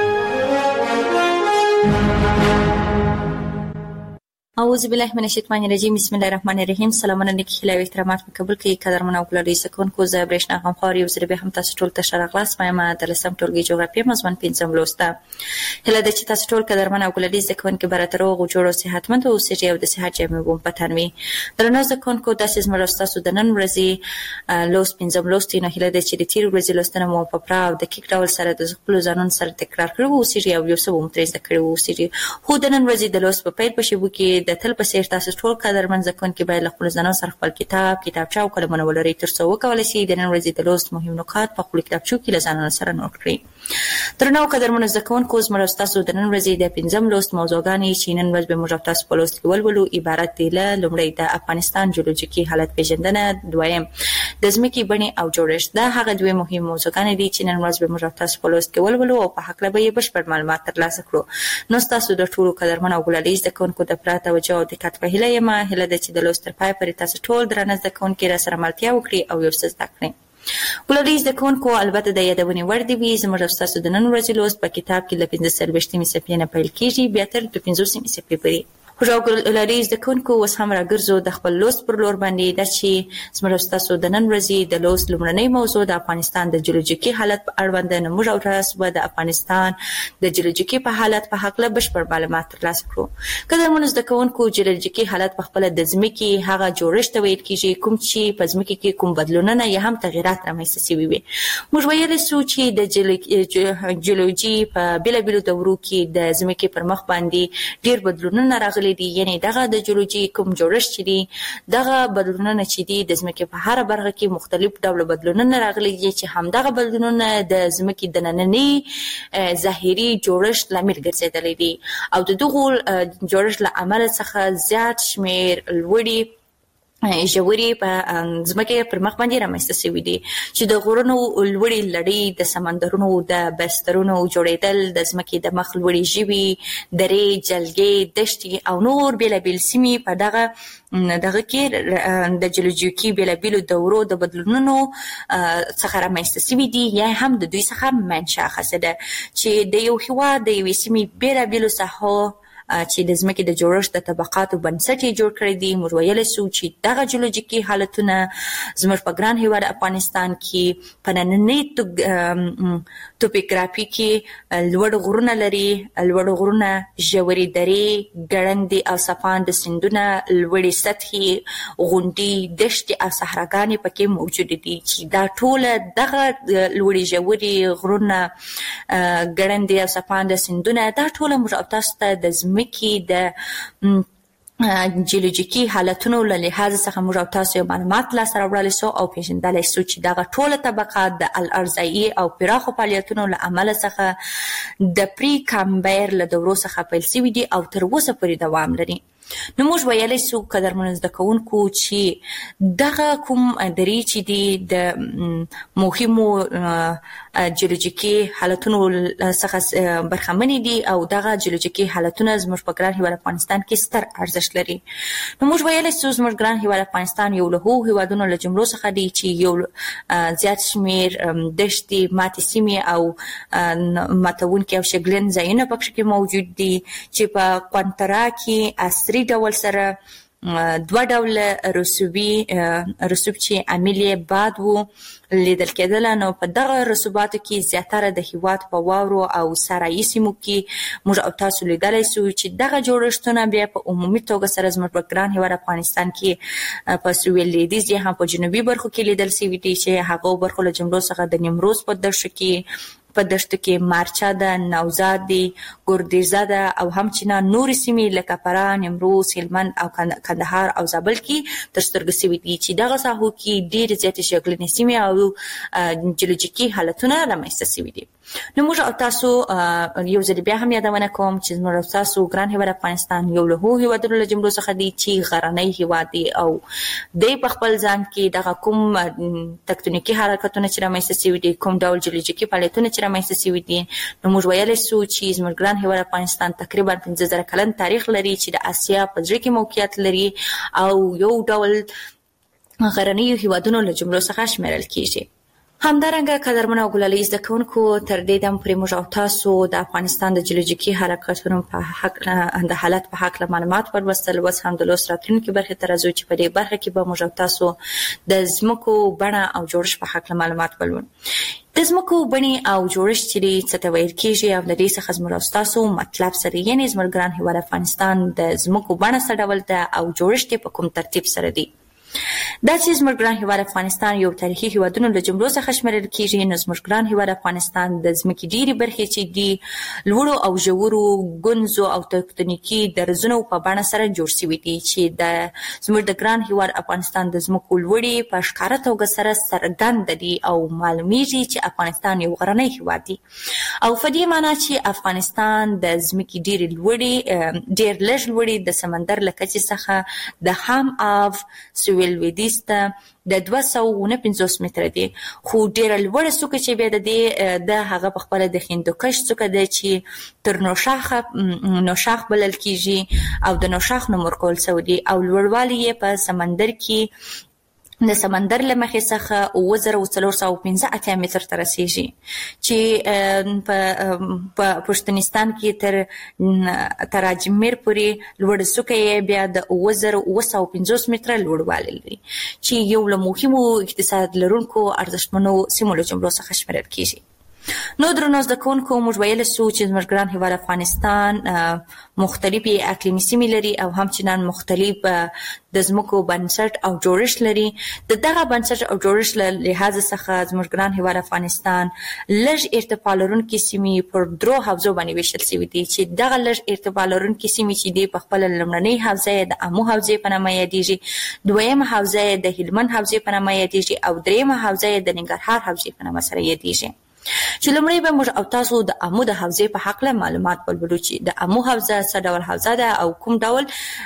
اعوذ بالله من الشیطان الرجیم. بسم الله الرحمن الرحیم. سلامونه نیکی هیله او احترامات مې قبول کړئ. قدرمن او ګلالي سکونکو زه برېښنا غمخوار یو ځل بیا هم تاسو ټول ته ښه راغلاست. ما د لسم ټولګي جغرافیه مضمون پنځم لوسته. هیله ده چې تاسو ټول قدرمن او ګلالي سکونکو براتر او جوړ او صحتمند اوسئ او د صحت جامې بوم پتن وي. درنو سکونکو تاسو زموږ تاسو د نن ورځې لوست پنځم لوست نه هیله ده چې د تیر ورځې لوستنه مو په پرا او د کیک ډول سره د خپل ځانون سره تکرار کړو اوسئ او یو څه مو ترې ذکر اوسئ. خو د نن ورځې د لوست په پیل په شیبو کې د تل په سیر تاسو ټول قدرمن زکونکي باید خپل ځانو سره خپل کتاب کتابچه او قلمونه ولرئ تر څو وکولای شئ د نن ورځې د لوست مهم نکات په خپل کتابچو کې له سره نوٹ کړئ. درنو قدرمن زکونکو زموږ تاسو د نن ورځې د پنځم لوست موضوعګانې چې نن ورځ به موږ تاسو په لوست کې ولولو عبارت دي له لومړی د افغانستان جیولوژیکي حالت پیژندنه، دویم د ځمکې بڼې او جوړښت. دا هغه دوه مهم موضوعګانې دي چې نن ورځ به موږ تاسو په لوست کې ولولو او په هکله به یې بشپړ معلومات ترلاسه کړو. نو تاسو د ټولو قدرمن او ګلالي زکونکو د پراته توجه او دقت په هیله یم. هیله ده چې د لوست تر پای پورې تاسو ټول درنه زده کوونکي را سره ملتیا وکړي او یو څه زده کړئ. ګلالي زده کوونکو البته د یادونې وړ دي وي زموږ ستاسو د نن ورځې لوست په کتاب کې له پنځه څلوېښتمې صفحې نه پیل کېږي بیا تر دوه پنځوسمې صفحې پورې. خوږو ګلالي زده کوونکو اوس هم راګرځو د خپل لوست پر لور باندې. دا چې زموږ ستاسو د نن ورځې د لوست لومړنۍ موضوع د افغانستان د جیولوژیکي حالت په اړوند ده. نو موږ او تاسو به د افغانستان د جیولوژیکي په حالت په هکله بشپړ معلومات ترلاسه کړو. قدرمنو زده کوونکو جیولوژیکي حالت په خپله د ځمکې هغه جوړښت ته ویل کېږي کوم چې په ځمکې کې کوم بدلونونه یا هم تغیرات رامنځته شوي وي. موږ ویلی سو چې د جیولوژي په بېلابېلو دورو کې د ځمکې پر مخ باندې ډېر بدلونونه راغلي دي. یعنی دغه د جیولوژي کوم جوړښت چې دي دغه بدلونونه چې دي د ځمکې په هره برخه کې مختلف ډول بدلونونه راغلي دي چې همدغه بدلونونه د ځمکې د ننني ظاهري جوړښت لامل ګرځېدلی دي او د دغو جوړښت له امله څخه زیات شمېر لوړې ژورې په ځمکې پر مخ باندې رامنځته شوي دي چې د غرونو لوړې لړۍ، د سمندرونو د بسترونو جوړېدل، د ځمکې د مخ لوړې ژوي، درې، جلګې، دښتې او نور بېلابېل سیمې په دغه دغه کې د جیولوژیکي بېلابېلو دورو د بدلونونو څخه رامنځته شوي دي یا هم د دوی څخه منشأ اخیستې ده چې د یو هېواد د یوې سیمې بېلابېلو ساحو چې د ځمکې د جوړښت د طبقاتو بنسټ یې جوړ کړی دی. موږ ویلی سو چې دغه جیولوژیکي حالتونه زموږ په ګران هیواد افغانستان کې په نننۍ توپوګرافي کې لوړ غرونه لري، لوړ غرونه، ژورې درې، ګړندې او څپانده سیندونه، لوړې سطحې، غونډۍ، دښتې او صحراګانې پکې موجود دي چې دا ټوله دغه لوړې ژورې غرونه، ګړندې او څپانده سیندونه، دا ټوله موږ او تاسو ته د ځمکې د جیولوژیکي حالتونو له لحاظ څخه موږ او تاسو معلومات لاسته راوړلی سو او پېژندلی سو چې دغه ټوله طبقات د الارضایي او پراخو فعالیتونو له امله څخه د پری کامبر له دورو څخه پیل سوي دي او تر اوسه پورې دوام لري. نو موږ ویلی سو قدرمنو زده کوونکو چې دغه کوم درې چې دي د مهمو جیولوژیکي حالتونو څخه برخمنې دي او دغه جیولوژیکي حالتونه زموږ په ګران هیواد افغانستان کې ستر ارزښت لري. نو موږ ویلی سو زموږ ګران هیواد افغانستان یو له هغو هیوادونو له جملو څخه دی چې یو زیات شمېر دښتې، ماتې سیمې او ماتونکي او شګلن ځایونه پکښې کې موجود دي چې په قونترا کې عصري ډول سره دوه ډوله رسوبي رسوب چې عامل یې باد و لیدل کېدله. نو په دغه رسوباتو کې زیاتره د هیواد په واورو او صحرایي سیمو کې موږ او تاسو لیدلی سو چې دغه جوړښتونه بیا په عمومي توګه سره زموږ په ګران هیواد افغانستان کې په سویل لویدیځ یا هم په جنوبي برخو کې لیدل سوي دي چې هغو برخو له جملو څخه د نیمروز په دښتو کې په دښتو کې مارچا ده، نوزاد دی، ګردیزه ده او همچنان نورې سیمې لکه فراه، نیمروز، هلمند او کندهار او زابل کې تر سترګو سوي دي چې دغه ساحو کې ډېرې زیاتې شګلنې سیمې او جیولوژیکي حالتونه رامنځته سوي دي. نو موږ او تاسو یو ځل بیا هم یادونه کوم چې موږ او تاسو ګران هیواد افغانستان یو له هغو هیوادونو له جملو څخه دی چې غرنی هیواد دی او دی په خپل ځان کې دغه کوم تکتونیکي حرکتونه چې رامنځته سوي دي، کوم ډول جیولوژیکي فعالیتونه چې رامنځته سوي دي، نو موږ ویلی سو چې زموږ ګران هیواد افغانستان تقریبا پنځه زره کلن تاریخ لري چې د اسیا په زړه کې موقعیت لري او یو ډول غرنیو هیوادونو له جملو څخه شمیرل کیږي. همدارنګه قدرمنو او ګلالي زده کوونکو تر دې دم پورې موږ او تاسو د افغانستان د جیولوژیکي حرکتونو په حق د حالت په حق معلومات ورلوستل. اوس هم د لوست راتلونکي برخې ته راځو چې په دې برخه کې به موږ او تاسو د ځمکو بڼه او جوړښت په حق معلومات ولولو. د ځمکو بڼې او جوړښت چې څه ته ویل کېږي او د دې څخه زموږ او ستاسو مطلب سره یعنې زموږ ګران هیواد افغانستان د ځمکو بڼه څه ډول ده او جوړښت یې په کوم ترتیب سره دی. دا چې زموږ ګران هیواد افغانستان یو تاریخي هیوادونو له جملو څخه شمیرل کېږي، نو زموږ ګران هیواد افغانستان د ځمکې ډېرې برخې چې دي لوړو او ژورو ګنځو او تکتونیکي درزونو په بڼه سره جوړ سوي دي چې د زموږ د ګران هیواد افغانستان د ځمکو لوړې په ښکاره توګه سره څرګنده دي او معلومیږي چې افغانستان یو غرنی هیواد دی او په دې معنا چې افغانستان د ځمکې ډېرې لوړې ډېر لږ لوړې د سمندر له کچې څخه د خام آب سویل لویدیځ ته د دوه سوه اووه پنځوس متره دی، خو ډېره لوړه څوکه چې بیا د دې د هغه په خپله د هندوکش څوکه ده چې تر نوشاخه نوشاخ بلل کېږي او د نوشاخ نوم ورکول سوی دی او لوړوالی یې په سمندر کې د سمندر له مخې څخه اووه زره څلور سوه پنځه اتیا متر ته رسیږي چې په پښتونستان کې تر تر اجمیر پورې لوړه څوکه یې بیا د اووه زره اووه سوه پنځوس متره لوړوالی لري چې یو له مهمو اقتصاد لرونکو ارزښتمنو سیمو له جملو څخه شمیرل کېږي. نو درنو زده کوونکو موږ ویلی سو چې زموږ ګران هیواد افغانستان مختلفې اقلیمي سیمې لري او همچنان مختلف د ځمکو بنسټ او جوړښت لري. د دغه بنسټ او جوړښت له لحاظ څخه زموږ ګران هیواد افغانستان لږ ارتفاع لرونکي سیمې پر درو حوزو باندې ویشل سوي دي چې دغه لږ ارتفاع لرونکي سیمې چې دي په خپله لومړنۍ حوزه یې د امو حوزې په نامه یادېږي، دویمه حوزه یې د هلمند حوزې په نامه یادېږي او دریمه حوزه یې د ننګرهار حوزې په نامه سره یادېږي. چې لومړی به موږ او تاسو د امو د حوزې په هکله معلومات ولولو چې د امو حوزه څه ډول حوزه ده او کوم ډول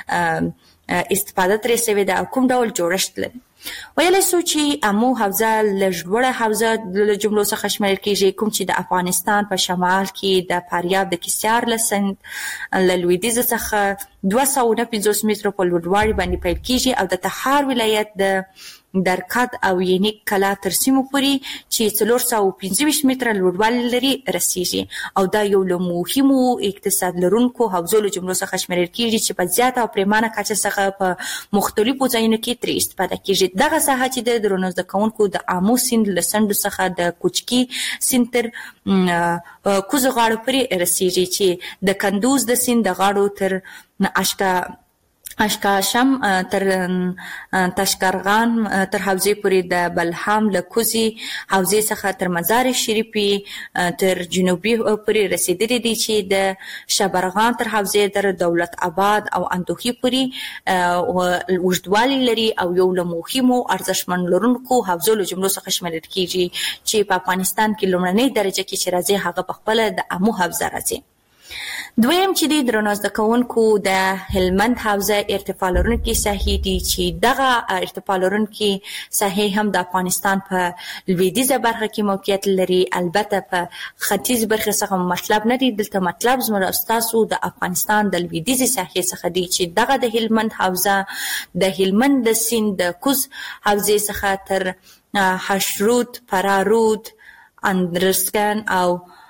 استفاده ترې سوې ده او کوم ډول جوړښت لري. ویلی سو چې امو حوزه لږ لوړه حوزه له جملو څخه شمیرل کېږي، کوم چې د افغانستان په شمال کې د فاریاب د کیسیار له سیند له لویدیځ څخه دوه سوه اووه پنځوس مترو په لوړوالي باندې پیل کېږي او د تخار ولایت د درکد او ینیک کلا تر سیمو پورې چې څلور سوه پنځه ویشت متره لوړوالی لري رسیږي او دا یو له مهمو اقتصاد لرونکو حوزو له جملو څخه شمیرل کیږي چې په زیاته او پریمانه کچه څخه په مختلفو ځایونو کې ترې استفاده کیږي. دغه ساحه چې د درونو زده کوونکو د آمو سیند له څنډو څخه د کوچکي سیند تر کوزو غاړو پورې رسیږي چې د کندوز د سیند د غاړو تر اشکا اشکاشم تر تشکرغان تر حوزې پورې د بلهام له کوزي حوزې څخه تر مزار شریفي تر جنوبي پورې رسیدلي دي چې د شبرغان تر حوزې تر دولت آباد او اندوخي پورې اوږدوالی لري او یو له مهمو ارزښتمن لرونکو حوزو له جملو څخه شمیرل کیږي چې په افغانستان کې لومړنۍ درجه کې چې راځي هغه په خپله د آمو حوزه راځي. دویم چې دی درنو زده کوونکو د هلمند حوزه ارتفاع لرونکي ساحې دي چې دغه ارتفاع لرونکي ساحې هم د افغانستان په لویدیځه برخه کې موقعیت لري. البته په ختیځ برخه څخه مطلب نه دی، دلته مطلب زموږ استاسو د افغانستان د لویدیځې ساحې څخه دی چې دغه د هلمند حوزه د هلمند د سیند د کوز حوزې څخه تر حشرود، فرارود، اندرسکن او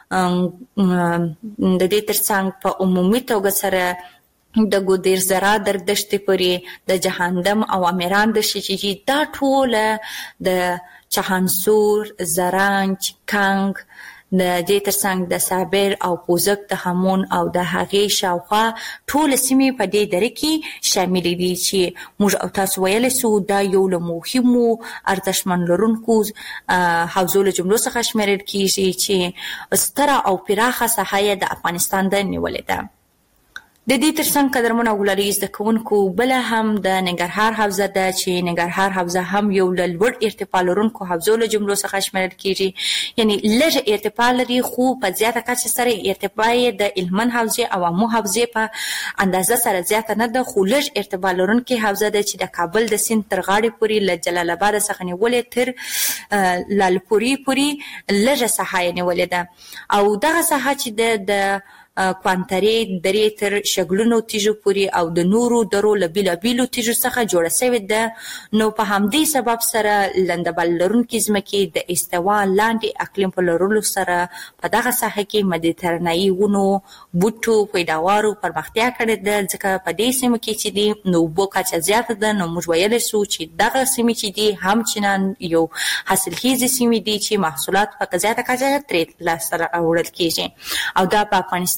د دې ترڅنګ په عمومي توګه سره د ګودیر زرا در دشتې پورې د جهاندم او امیران دشتې چې دا ټوله د چهانسور، زرنج، کنگ، د دې ترڅنګ د صابر او پوزک د همون او د هغې شاوخوا ټول سیمې په دې دره کې شامل دي چې موږ او تاسو ویلی سو دا یو له مهمو ارزښتمن لرونکو حوزو له جملو څخه شمیرل کیږي چې ستره او پراخه ساحه یې د افغانستان د نیولې ده. د دې ترڅنګ قدرمنو او ګلالي زده کوونکو بله هم د ننګرهار حوزه ده چې ننګرهار حوزه هم یو له لوړ ارتفاع لرونکو حوزو له جملو څخه شمیرل کیږي، یعنی لږ ارتفاع لري خو په زیاته کچه سره ارتفاع یې د هلمند حوزې او آمو حوزې په اندازه سره زیاته نه ده، خو لږ ارتفاع لرونکې حوزه ده چې د کابل د سیند تر غاړې پورې له جلال آباد څخه نیولې تر لالپورې پورې لږه ساحه یې نیولې ده او دغه ساحه چې د کوانترې درې تر شګلونو تیږو پورې او د نورو درو له بیلابیلو تیږو څخه جوړه سوې ده. نو په همدې سبب سره لندبل لرونکي ځمکې د استوا لاندې اقلیم په لرلو سره په دغه ساحه کې مدیترانه‌ایي ونو، بوټو پیداوارو پرمختیا کړې ده، ځکه په دې سیمو کې چې دي نو اوبو کچه زیاته ده. نو موږ ویلی سو چې دغه سیمې چې دي همچنان یو حاصلخیزې سیمې دي چې محصولات په زیاته کچه ترې لاسته راوړل کیږي او دا په افغانستان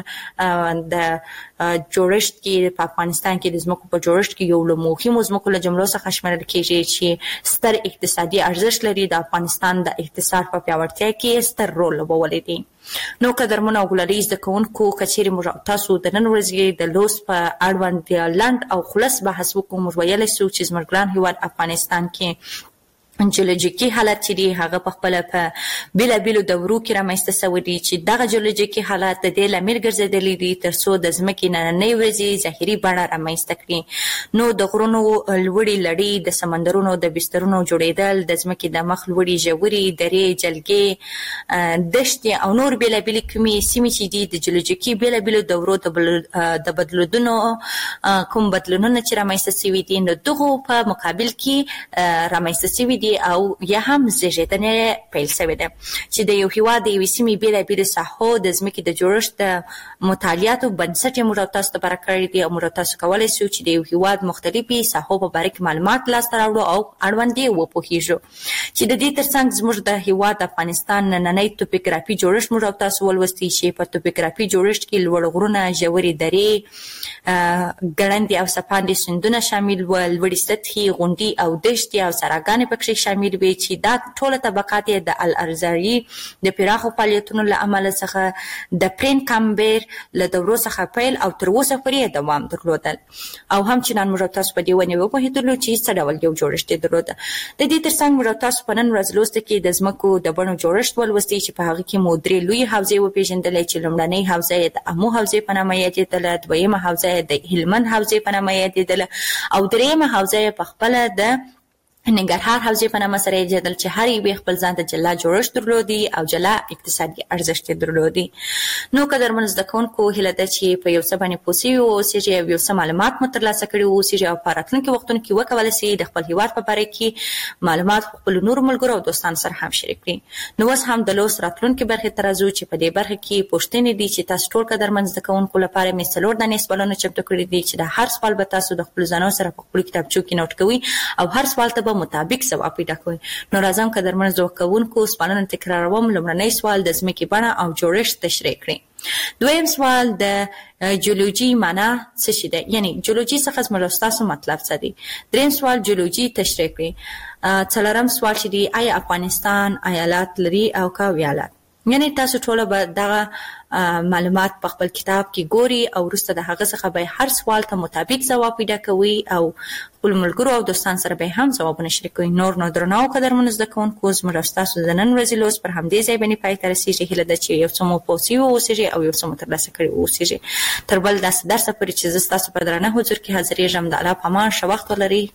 د جوړښت کې په افغانستان کې د ځمکو په جوړښت کې یو له مهمو ځمکو له جملو څخه شمیرل کیږي چې ستر اقتصادي ارزښت لري، د افغانستان د اقتصاد په پیاوړتیا کې ستر رول لوبولی دی. نو قدرمنو او ګلالي زده کوونکو که چیرې موږ تاسو د نن ورځې د لوست په اړوند لنډ او خلص بحث وکړو، موږ ویلی سو چې زموږ ګران هیواد افغانستان کې جیولوژیکي حالت چې دی هغه په خپله په بیلابیلو دورو کې رامنځته سوی دی چې دغه جیولوژیکي حالت د دې لامل ګرځېدلی دی تر څو د ځمکې نننۍ ورځې ظاهري بڼه رامنځته کړي. نو د غرونو لوړې لړۍ، د سمندرونو د بسترونو جوړېدل، د ځمکې د مخ لوړې ژورې درې، جلګې، دښتې او نور بیلابیلې کومې سیمې چې دي د جیولوژیکي بیلابیلو دورو د بدلونونو کوم بدلونونه چې رامنځته سوي دي نو دغو په مقابل کې رامنځته سوي دي او یا هم زیږېدنې پیل شوې ده چې د یو هېواد د یوې سیمې بېلابېلو ساحو د ځمکې د جوړښت د مطالعاتو بنسټ یې موږ او تاسو لپاره کړی دی او موږ او تاسو کولی شو چې د یو هېواد مختلفې ساحو په باره کې معلومات لاسته راوړو او اړوند یې وپوهېږو چې د دې ترڅنګ زموږ د هېواد افغانستان نننی توپوګرافي جوړښت موږ او تاسو ولوستی چې په توپوګرافي جوړښت کې لوړ غرونه، ژورې درې، ګړندې او څپاندې سیندونه شامل ول، لوړې سطحې، غونډۍ او دښتې او سراګانې پکښې شامل وي چې دا ټوله طبقات یې د الارزایي د پراخو فعالیتونو له امله څخه د پرین کامبر له دورو څخه پیل او تر اوسه پورې دوام درلودل او همچنان موږ تاسو په دې ونې وپوهېدلو چې څه ډول یو جوړښت یې درلوده. د دې ترڅنګ موږ تاسو په نن ورځ لوست کې د ځمکو د بڼو جوړښت ولوستی چې په هغه کې مو درې لویې حوزې وپېژندلې چې لومړنۍ حوزه یې د آمو حوزې په نامه یادېدله، دویمه حوزه یې د هلمند حوزې په نامه یادېدله او درېیمه حوزه یې په خپله د ننګرهار حوزې په نامه سره جدل چې هر یو خپل ځان ته جلا جوړښت درلودي او جلا اقتصادي ارزښت درلودي. نو قدرمن زده کوونکو هیله ده چې په یو څه باندې پوه شي او چې یو څه معلومات مو ترلاسه کړي او چې او په راتلونکي وختونو کې وکولای شي د خپل هیواد په اړه کې معلومات خپل نور ملګرو او دوستانو سره هم شریک کړي. نو اوس هم د لوست راتلونکي برخه ترازو چې په دې برخه کې پوښتنې دي چې تاسو ټول قدرمن زده کوونکو لپاره مې څلور دانې سوالونه چمتو کړي دي چې د هر سوال به تاسو د خپل ځانو سره په خپل کتابچو کې نوٹ کوئ او هر سوال ته مطابق ځواب پیدا کوئ. نو راځم قدرمن زده کوونکو سوالونه تکراروم. لومړنی سوال د ځمکې بڼه او جوړښت تشریح کړئ. دویم سوال د جیولوژي معنا څه شي ده، یعنی جیولوژي څخه زموږ تاسو مطلب څه دی. دریم سوال جیولوژي تشریح کړئ. څلورم سوال چې دی آیا افغانستان ایالات لري او کا ویالات، یعنی تاسو ټول به دغه معلومات په خپل کتاب کې ګوري او وروسته د هغه څخه به هر سوال ته مطابق ځواب پیدا کوي او خپل ملګرو او دوستان سره به هم ځوابونه شریکوي. نور نو درنو قدرمن زده کوونکو زموږ تاسو د نن ورځې لوست پر همدې ځای باندې پای ته رسیږي. هیله ده چې یو څه مو پوه شوي واوسیږي او یو څه مو ترلاسه کړي واوسیږي. تر بل داسې درسه پورې چې زه ستاسو په درانه حضور کې حاضرېږم، د الله په امان ښه وخت ولرئ.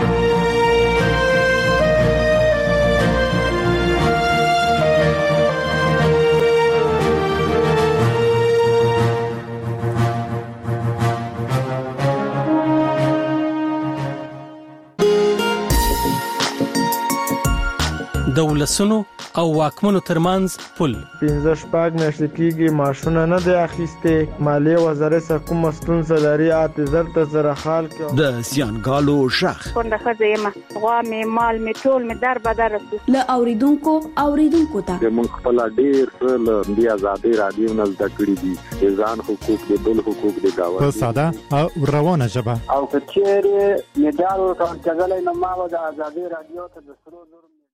د ولسونو او واکمنو ترمنځ پل پنځه شپږ میاشتې کېږي ماشونه نه دی اخیستې. مالیې وزارت څخه کومه ستونزه لري اته زر ته زره خال کې د زیانګالو شخ څنګه ښځه یم غوا مې مال مې ټول مې در بدر له اوریدونکو اوریدونکو ته موږ خپل ډیر څه له دې آزادۍ رادیو نه زده کړي دي، ځان حقوق د بل حقوق د گاونډي په ساده او روانه ژبه. او کچېره مډال ورکول کېدل نو ما د آزادۍ رادیو ته د سرو